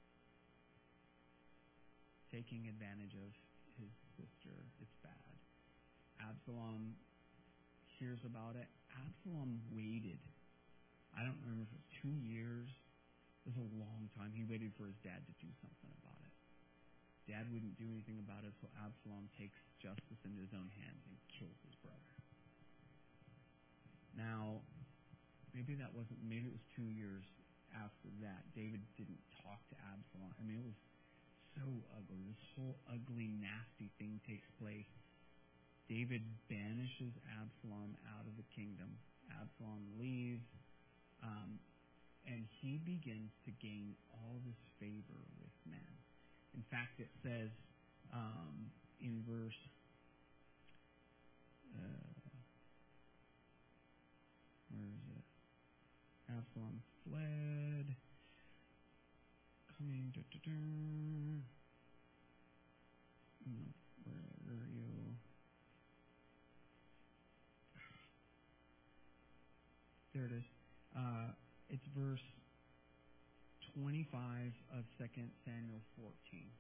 taking advantage of his sister. It's bad. Absalom hears about it. Absalom waited. I don't remember if it was two years. It was a long time. He waited for his dad to do something about it. Dad wouldn't do anything about it, so Absalom takes justice into his own hands and kills his brother. Now, maybe that wasn't, maybe it was two years after that. David didn't talk to Absalom. I mean, it was so ugly. This whole ugly, nasty thing takes place. David banishes Absalom out of the kingdom. Absalom leaves, um, and he begins to gain all this favor with men. In fact, it says um, in verse uh, where is it? Absalom fled. Coming. Da, da, da. No, where are you? There it is. Uh, it's verse twenty-five of Second Samuel fourteen.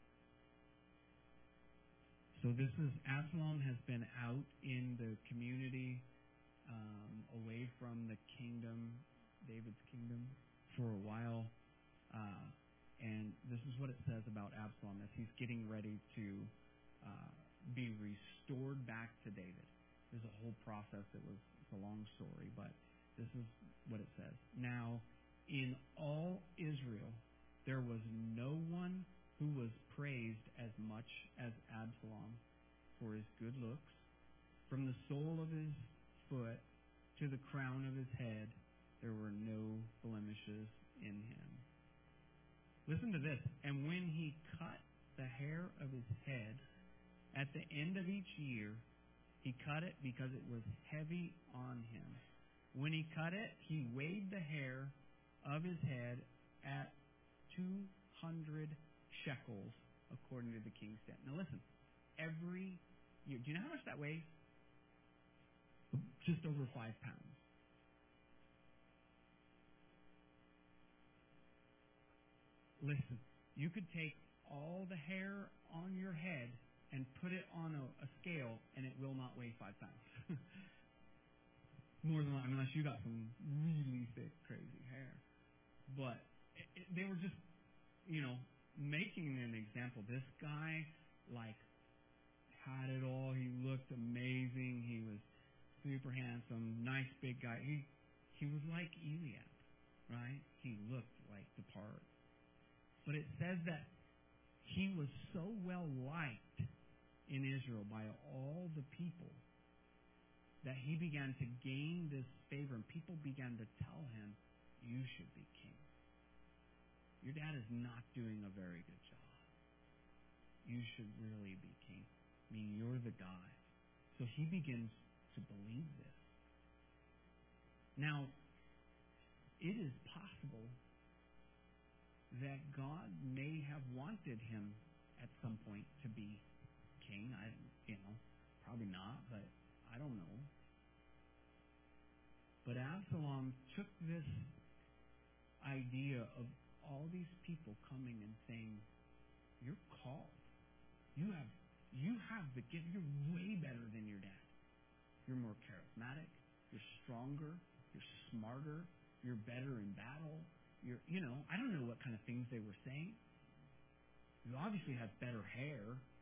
So this is Absalom has been out in the community, um, away from the kingdom, David's kingdom, for a while. Uh, and this is what it says about Absalom as he's getting ready to uh, be restored back to David. There's a whole process. It was it's a long story, but this is what it says. Now, in all Israel, there was no one who was praised as much as Absalom for his good looks. From the sole of his foot to the crown of his head, there were no blemishes in him. Listen to this. And when he cut the hair of his head, at the end of each year, he cut it because it was heavy on him. When he cut it, he weighed the hair of his head at two hundred shekels, according to the king's stamp. Now listen, every year, do you know how much that weighs? Just over five pounds. Listen, you could take all the hair on your head and put it on a, a scale, and it will not weigh five pounds. More than that, unless you got some really thick, crazy hair. But it, it, they were just, you know, making an example. This guy, like, had it all. He looked amazing. He was super handsome, nice big guy. He he was like Eliab, right? He looked like the part. But it says that he was so well liked in Israel by all the people that he began to gain this favor, and people began to tell him, you should be king. Your dad is not doing a very good job. You should really be king. I mean, you're the guy. So he begins to believe this. Now, it is possible that God may have wanted him at some point to be king. I, you know, probably not, but I don't know. But Absalom took this idea of all these people coming and saying, you're called. You have you have the gift. You're way better than your dad. You're more charismatic. You're stronger. You're smarter. You're better in battle. You're, you know, I don't know what kind of things they were saying. You obviously have better hair.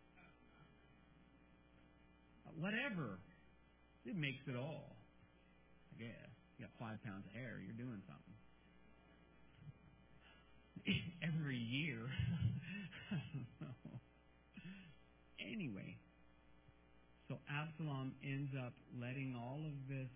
Whatever. It makes it all. I guess. You got five pounds of hair. You're doing something. Every year. I don't know. Anyway. So Absalom ends up letting all of this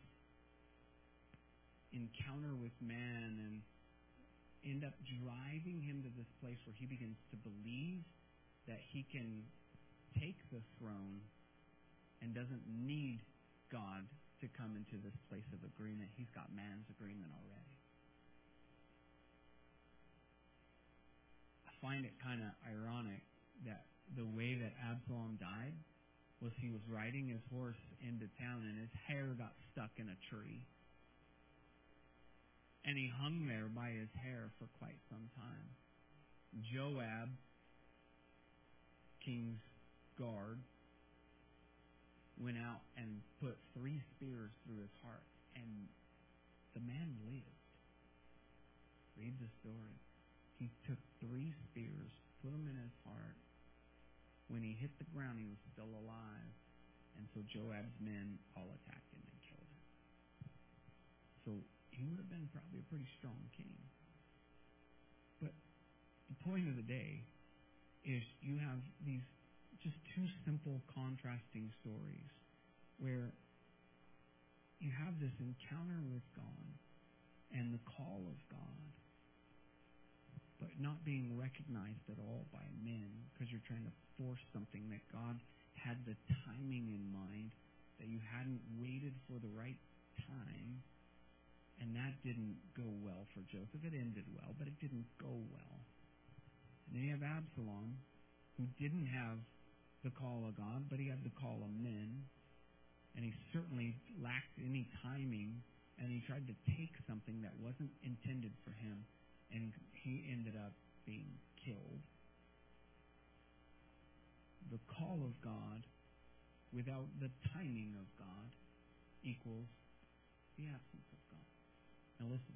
encounter with man and end up driving him to this place where he begins to believe that he can take the throne and doesn't need God to come into this place of agreement. He's got man's agreement already. I find it kind of ironic that the way that Absalom died was he was riding his horse into town and his hair got stuck in a tree. And he hung there by his hair for quite some time. Joab, king's guard, went out and put three spears through his heart. And the man lived. Read the story. He took three spears, put them in his heart. When he hit the ground, he was still alive. And so Joab's men all attacked him and killed him. So he would have been probably a pretty strong king. point of the day is you have these just two simple contrasting stories where you have this encounter with God and the call of God, but not being recognized at all by men because you're trying to force something that God had the timing in mind, that you hadn't waited for the right time, and that didn't go well for Joseph. It ended well, but it didn't go well. And then you have Absalom, who didn't have the call of God, but he had the call of men, and he certainly lacked any timing, and he tried to take something that wasn't intended for him, and he ended up being killed. The call of God without the timing of God equals the absence of God. Now listen,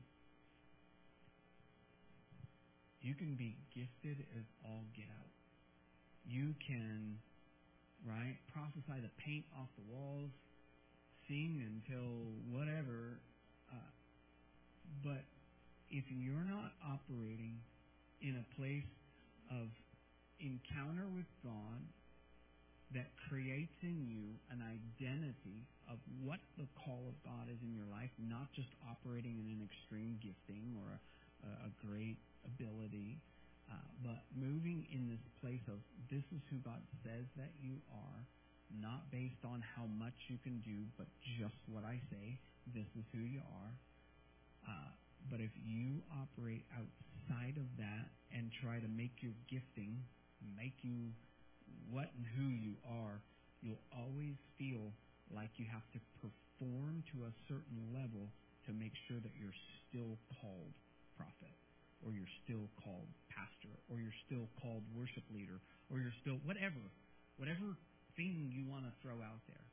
you can be gifted as all get out. You can, right, prophesy the paint off the walls, sing until whatever, uh, but if you're not operating in a place of encounter with God that creates in you an identity of what the call of God is in your life, not just operating in an extreme gifting or a, a great ability, uh, but moving in this place of this is who God says that you are, not based on how much you can do, but just what I say, this is who you are. Uh, but if you operate outside of that and try to make your gifting, make you what and who you are, you'll always feel like you have to perform to a certain level to make sure that you're still called prophet, or you're still called pastor, or you're still called worship leader, or you're still whatever, whatever thing you want to throw out there.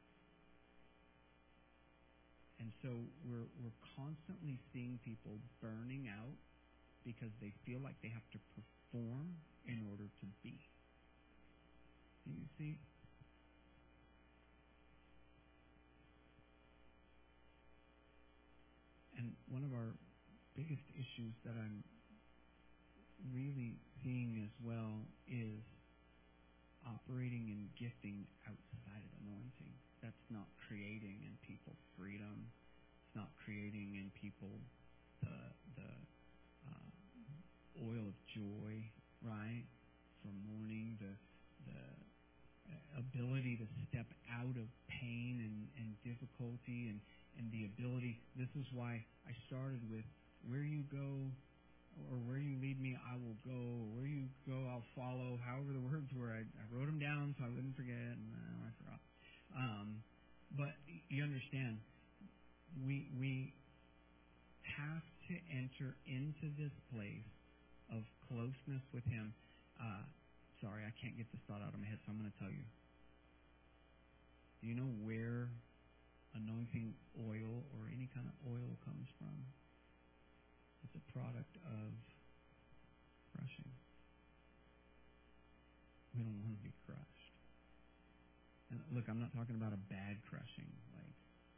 And so we're we're constantly seeing people burning out because they feel like they have to perform in order to be. Do you see? And one of our biggest issues that I'm really seeing as well is operating in gifting outside of anointing. That's not creating in people freedom. It's not creating in people the the uh, oil of joy, right? From mourning, the the ability to step out of pain and, and difficulty and, and the ability. This is why I started with where you go or where you lead me, I will go. Or where you go, I'll follow. However the words were, I, I wrote them down so I wouldn't forget, and now I forgot. Um, but you understand, we we have to enter into this place of closeness with Him. Uh, sorry, I can't get this thought out of my head, so I'm going to tell you. Do you know where anointing oil or any kind of oil comes from? It's a product of crushing. We don't want to be crushed. And look, I'm not talking about a bad crushing, like.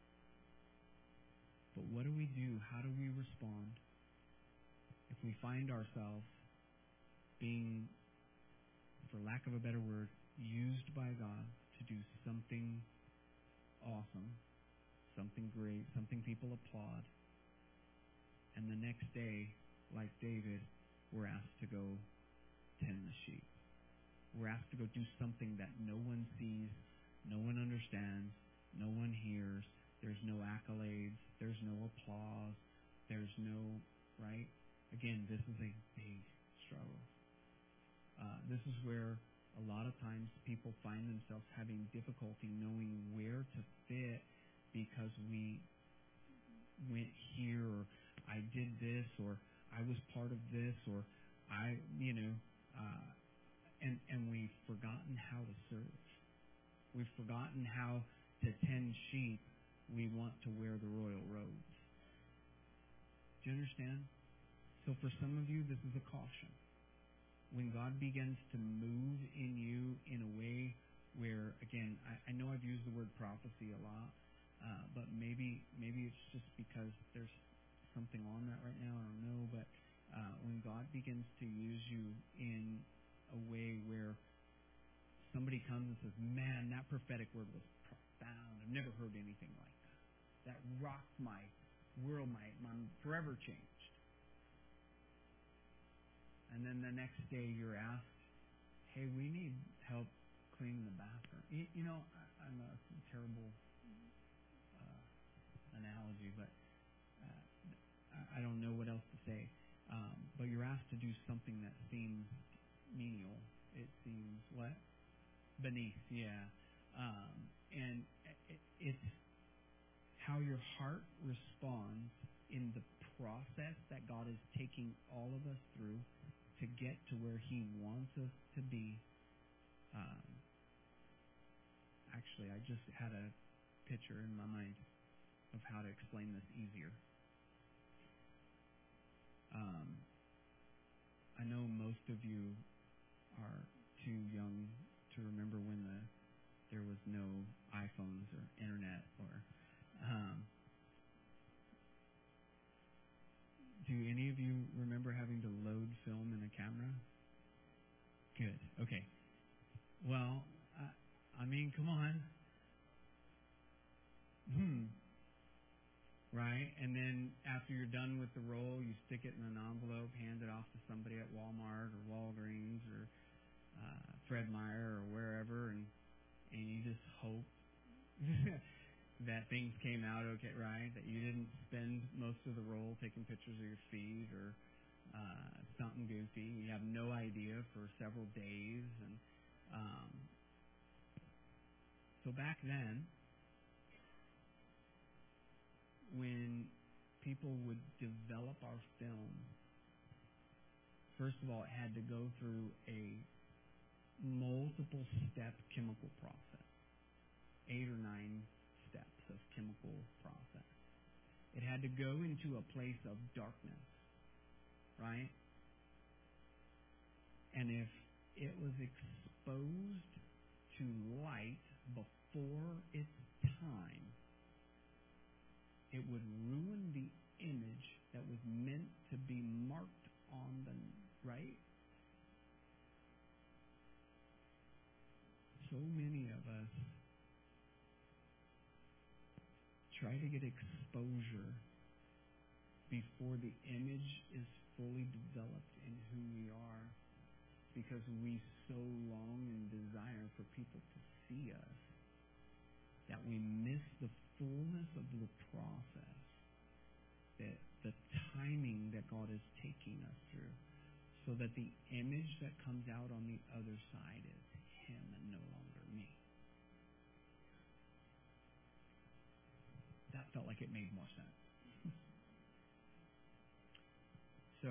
But what do we do? How do we respond if we find ourselves being, for lack of a better word, used by God to do something awesome, something great, something people applaud, and the next day, like David, we're asked to go tend the sheep. We're asked to go do something that no one sees, no one understands, no one hears. There's no accolades. There's no applause. There's no, right? Again, this is a big struggle. Uh, this is where a lot of times people find themselves having difficulty knowing where to fit because we went here, or I did this, or I was part of this, or I, you know, uh, and and we've forgotten how to serve. We've forgotten how to tend sheep. We want to wear the royal robes. Do you understand? So for some of you, this is a caution. When God begins to move in you in a way where, again, I, I know I've used the word prophecy a lot, uh, but maybe maybe it's just because there's something on that right now. I don't know. But uh, when God God begins to use you in a way where somebody comes and says, man, that prophetic word was profound. I've never heard anything like that. That rocked my world, my, my forever changed. And then the next day you're asked, hey, we need help cleaning the bathroom. You, you know, I, I know it's a terrible uh, analogy, but uh, I, I don't know what else to say. Um, but you're asked to do something that seems menial. It seems what? Beneath, yeah. Um, and it, it's how your heart responds in the process that God is taking all of us through to get to where He wants us to be. Um, actually, I just had a picture in my mind of how to explain this easier. Um, I know most of you are too young to remember when the there was no iPhones or internet or um, do any of you remember having to load film in a camera? Good. Okay. Well, I, I mean, come on. Hmm. Right? And then after you're done with the roll, you stick it in an envelope, hand it off to somebody at Walmart or Walgreens or uh, Fred Meyer or wherever, and and you just hope that things came out okay, right? That you didn't spend most of the roll taking pictures of your feet or uh, something goofy. You have no idea for several days. And um, so back then, when people would develop our film, first of all, it had to go through a multiple step chemical process, eight or nine steps of chemical process. It had to go into a place of darkness, right? And if it was exposed to light before its time, it would ruin the image that was meant to be marked on the, right? So many of us try to get exposure before the image is fully developed in who we are because we so long and desire for people to see us that we miss the fullness of the process, that the timing that God is taking us through, so that the image that comes out on the other side is Him and no longer me. That felt like it made more sense. So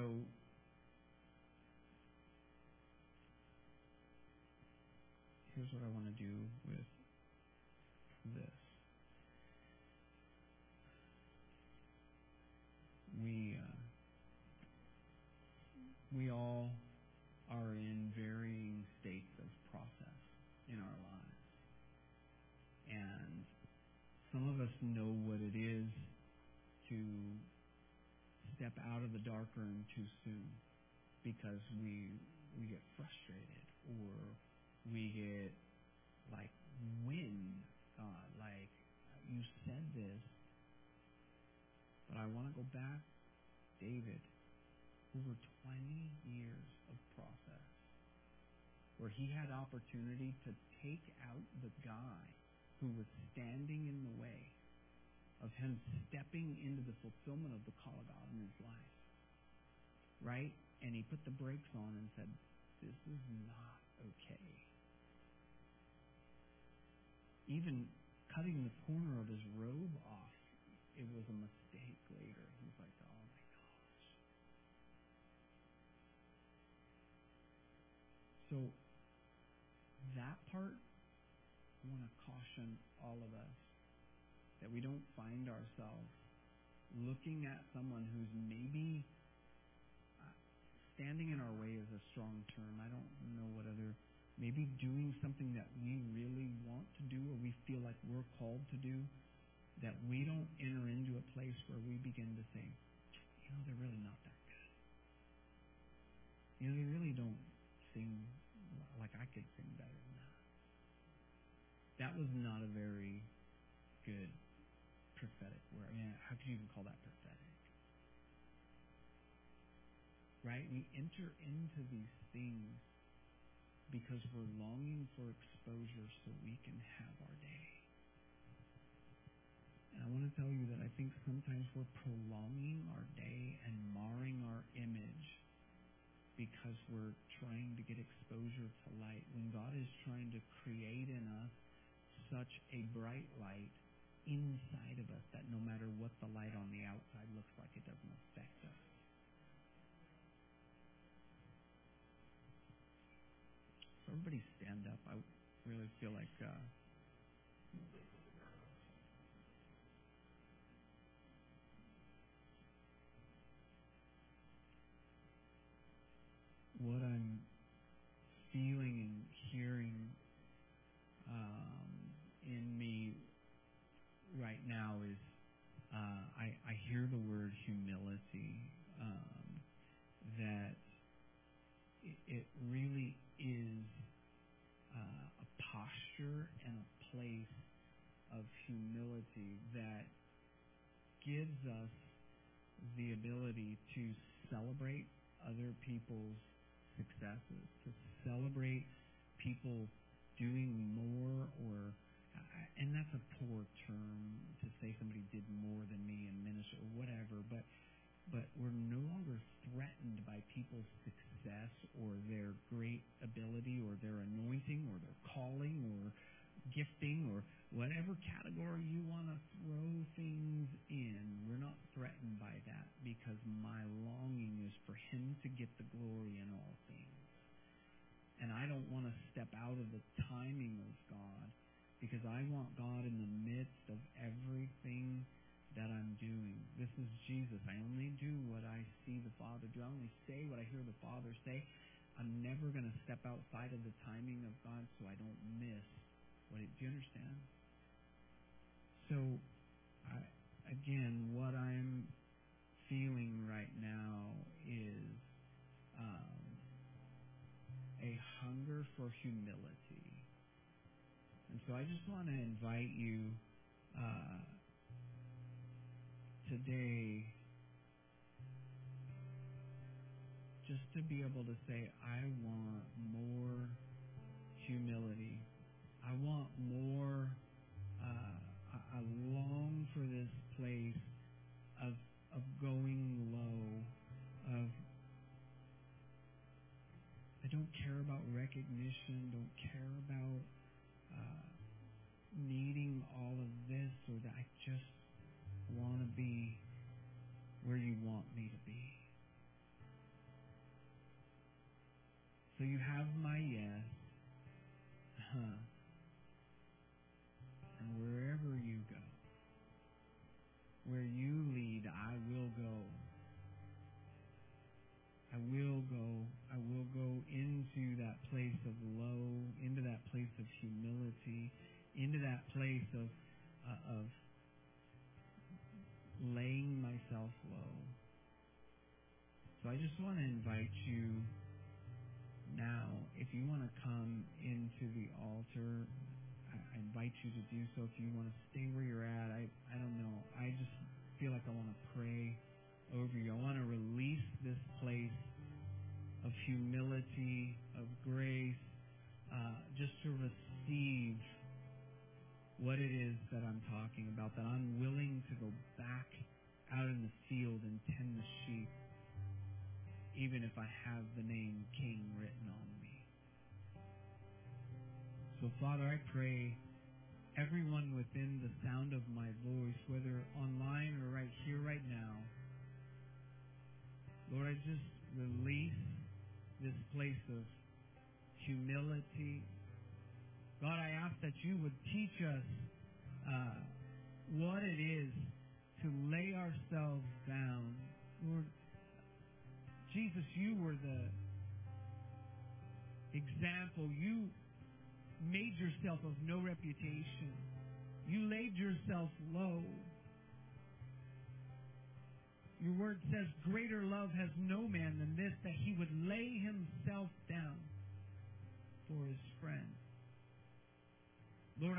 here's what I want to do with this. We uh, we all are in varying states of process in our lives, and some of us know what it is to step out of the dark room too soon because we we get frustrated or we get like, when God, like you said this, but I want to go back, David, over twenty years of process where he had opportunity to take out the guy who was standing in the way of him stepping into the fulfillment of the call of God in his life. Right? And he put the brakes on and said, this is not okay. Even cutting the corner of his robe off, it was a mistake later. He was like, oh my gosh. So that part, I want to caution all of us that we don't find ourselves looking at someone who's maybe uh, standing in our way is a strong term. I don't know what other, maybe doing something that we really want to do or we feel like we're called to do, that we don't enter into a place where we begin to say, you know, they're really not that good. You know, they really don't sing like I could sing better than that. That was not a very good prophetic word. I mean, how could you even call that prophetic? Right? We enter into these things because we're longing for exposure so we can have our day. And I want to tell you that I think sometimes we're prolonging our day and marring our image because we're trying to get exposure to light when God is trying to create in us such a bright light inside of us that no matter what the light on the outside looks like, it doesn't affect us. So everybody stand up. I really feel like uh, what I'm feeling and hearing um, in me right now is uh, I, I hear the word humility, um, that it, it really is uh, a posture and a place of humility that gives us the ability to celebrate other people's successes, to celebrate people doing more, or and that's a poor term to say somebody did more than me in ministry or whatever, but but we're no longer threatened by people's success or their great ability or their anointing or their calling or gifting or whatever category you want to throw things in. We're not threatened by that because my longing is for Him to get the glory in all things. And I don't want to step out of the timing of God because I want God in the midst of everything that I'm doing. This is Jesus. I only do what I see the Father do. I only say what I hear the Father say. I'm never going to step outside of the timing of God so I don't miss what it, do you understand? So, I, again, what I'm feeling right now is um, a hunger for humility. And so I just want to invite you uh, today just to be able to say, I want more humility. I want more, uh, I, I long for this place of of going low, of I don't care about recognition, don't care about uh, needing all of this or that. I just want to be where you want me to be. So you have my yes. Huh. And wherever you go, where you lead, I will go. I will go. I will go into that place of low, into that place of humility, into that place of uh, of laying myself low. So I just want to invite you now, if you want to come into the altar, I, I invite you to do so. If you want to stay where you're at, I, I don't know. I just feel like I want to pray over you. I want to release this place of humility, of grace, uh, just to receive what it is that I'm talking about, that I'm willing to go back out in the field and tend the sheep, even if I have the name King written on me. So, Father, I pray everyone within the sound of my voice, whether online or right here, right now, Lord, I just release this place of humility. God, I ask that you would teach us uh, what it is to lay ourselves down. Lord, Jesus, you were the example. You made yourself of no reputation. You laid yourself low. Your word says, greater love has no man than this, that he would lay himself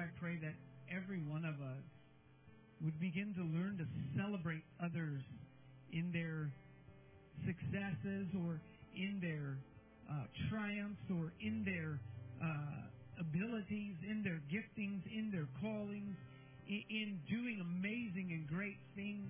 I pray that every one of us would begin to learn to celebrate others in their successes or in their uh, triumphs or in their uh, abilities, in their giftings, in their callings, in, in doing amazing and great things,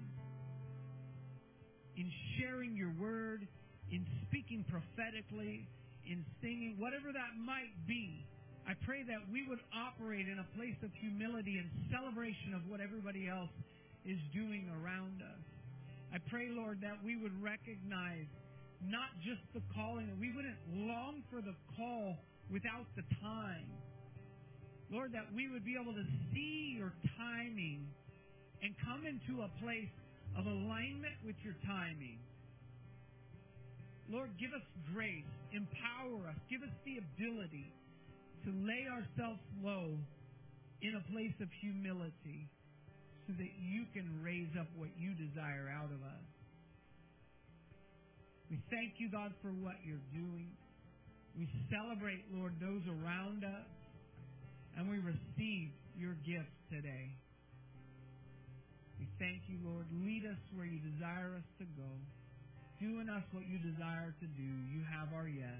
in sharing your word, in speaking prophetically, in singing, whatever that might be. I pray that we would operate in a place of humility and celebration of what everybody else is doing around us. I pray, Lord, that we would recognize not just the calling, and we wouldn't long for the call without the time. Lord, that we would be able to see your timing and come into a place of alignment with your timing. Lord, give us grace, empower us, give us the ability to lay ourselves low in a place of humility so that you can raise up what you desire out of us. We thank you, God, for what you're doing. We celebrate, Lord, those around us, and we receive your gifts today. We thank you, Lord. Lead us where you desire us to go. Do in us what you desire to do. You have our yes.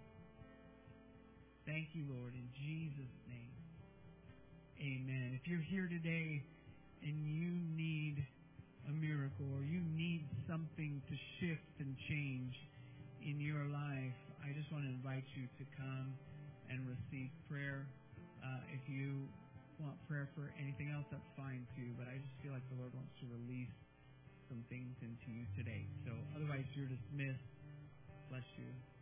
Thank you, Lord, in Jesus' name. Amen. If you're here today and you need a miracle or you need something to shift and change in your life, I just want to invite you to come and receive prayer. Uh, if you want prayer for anything else, that's fine too, but I just feel like the Lord wants to release some things into you today. So otherwise, you're dismissed. Bless you.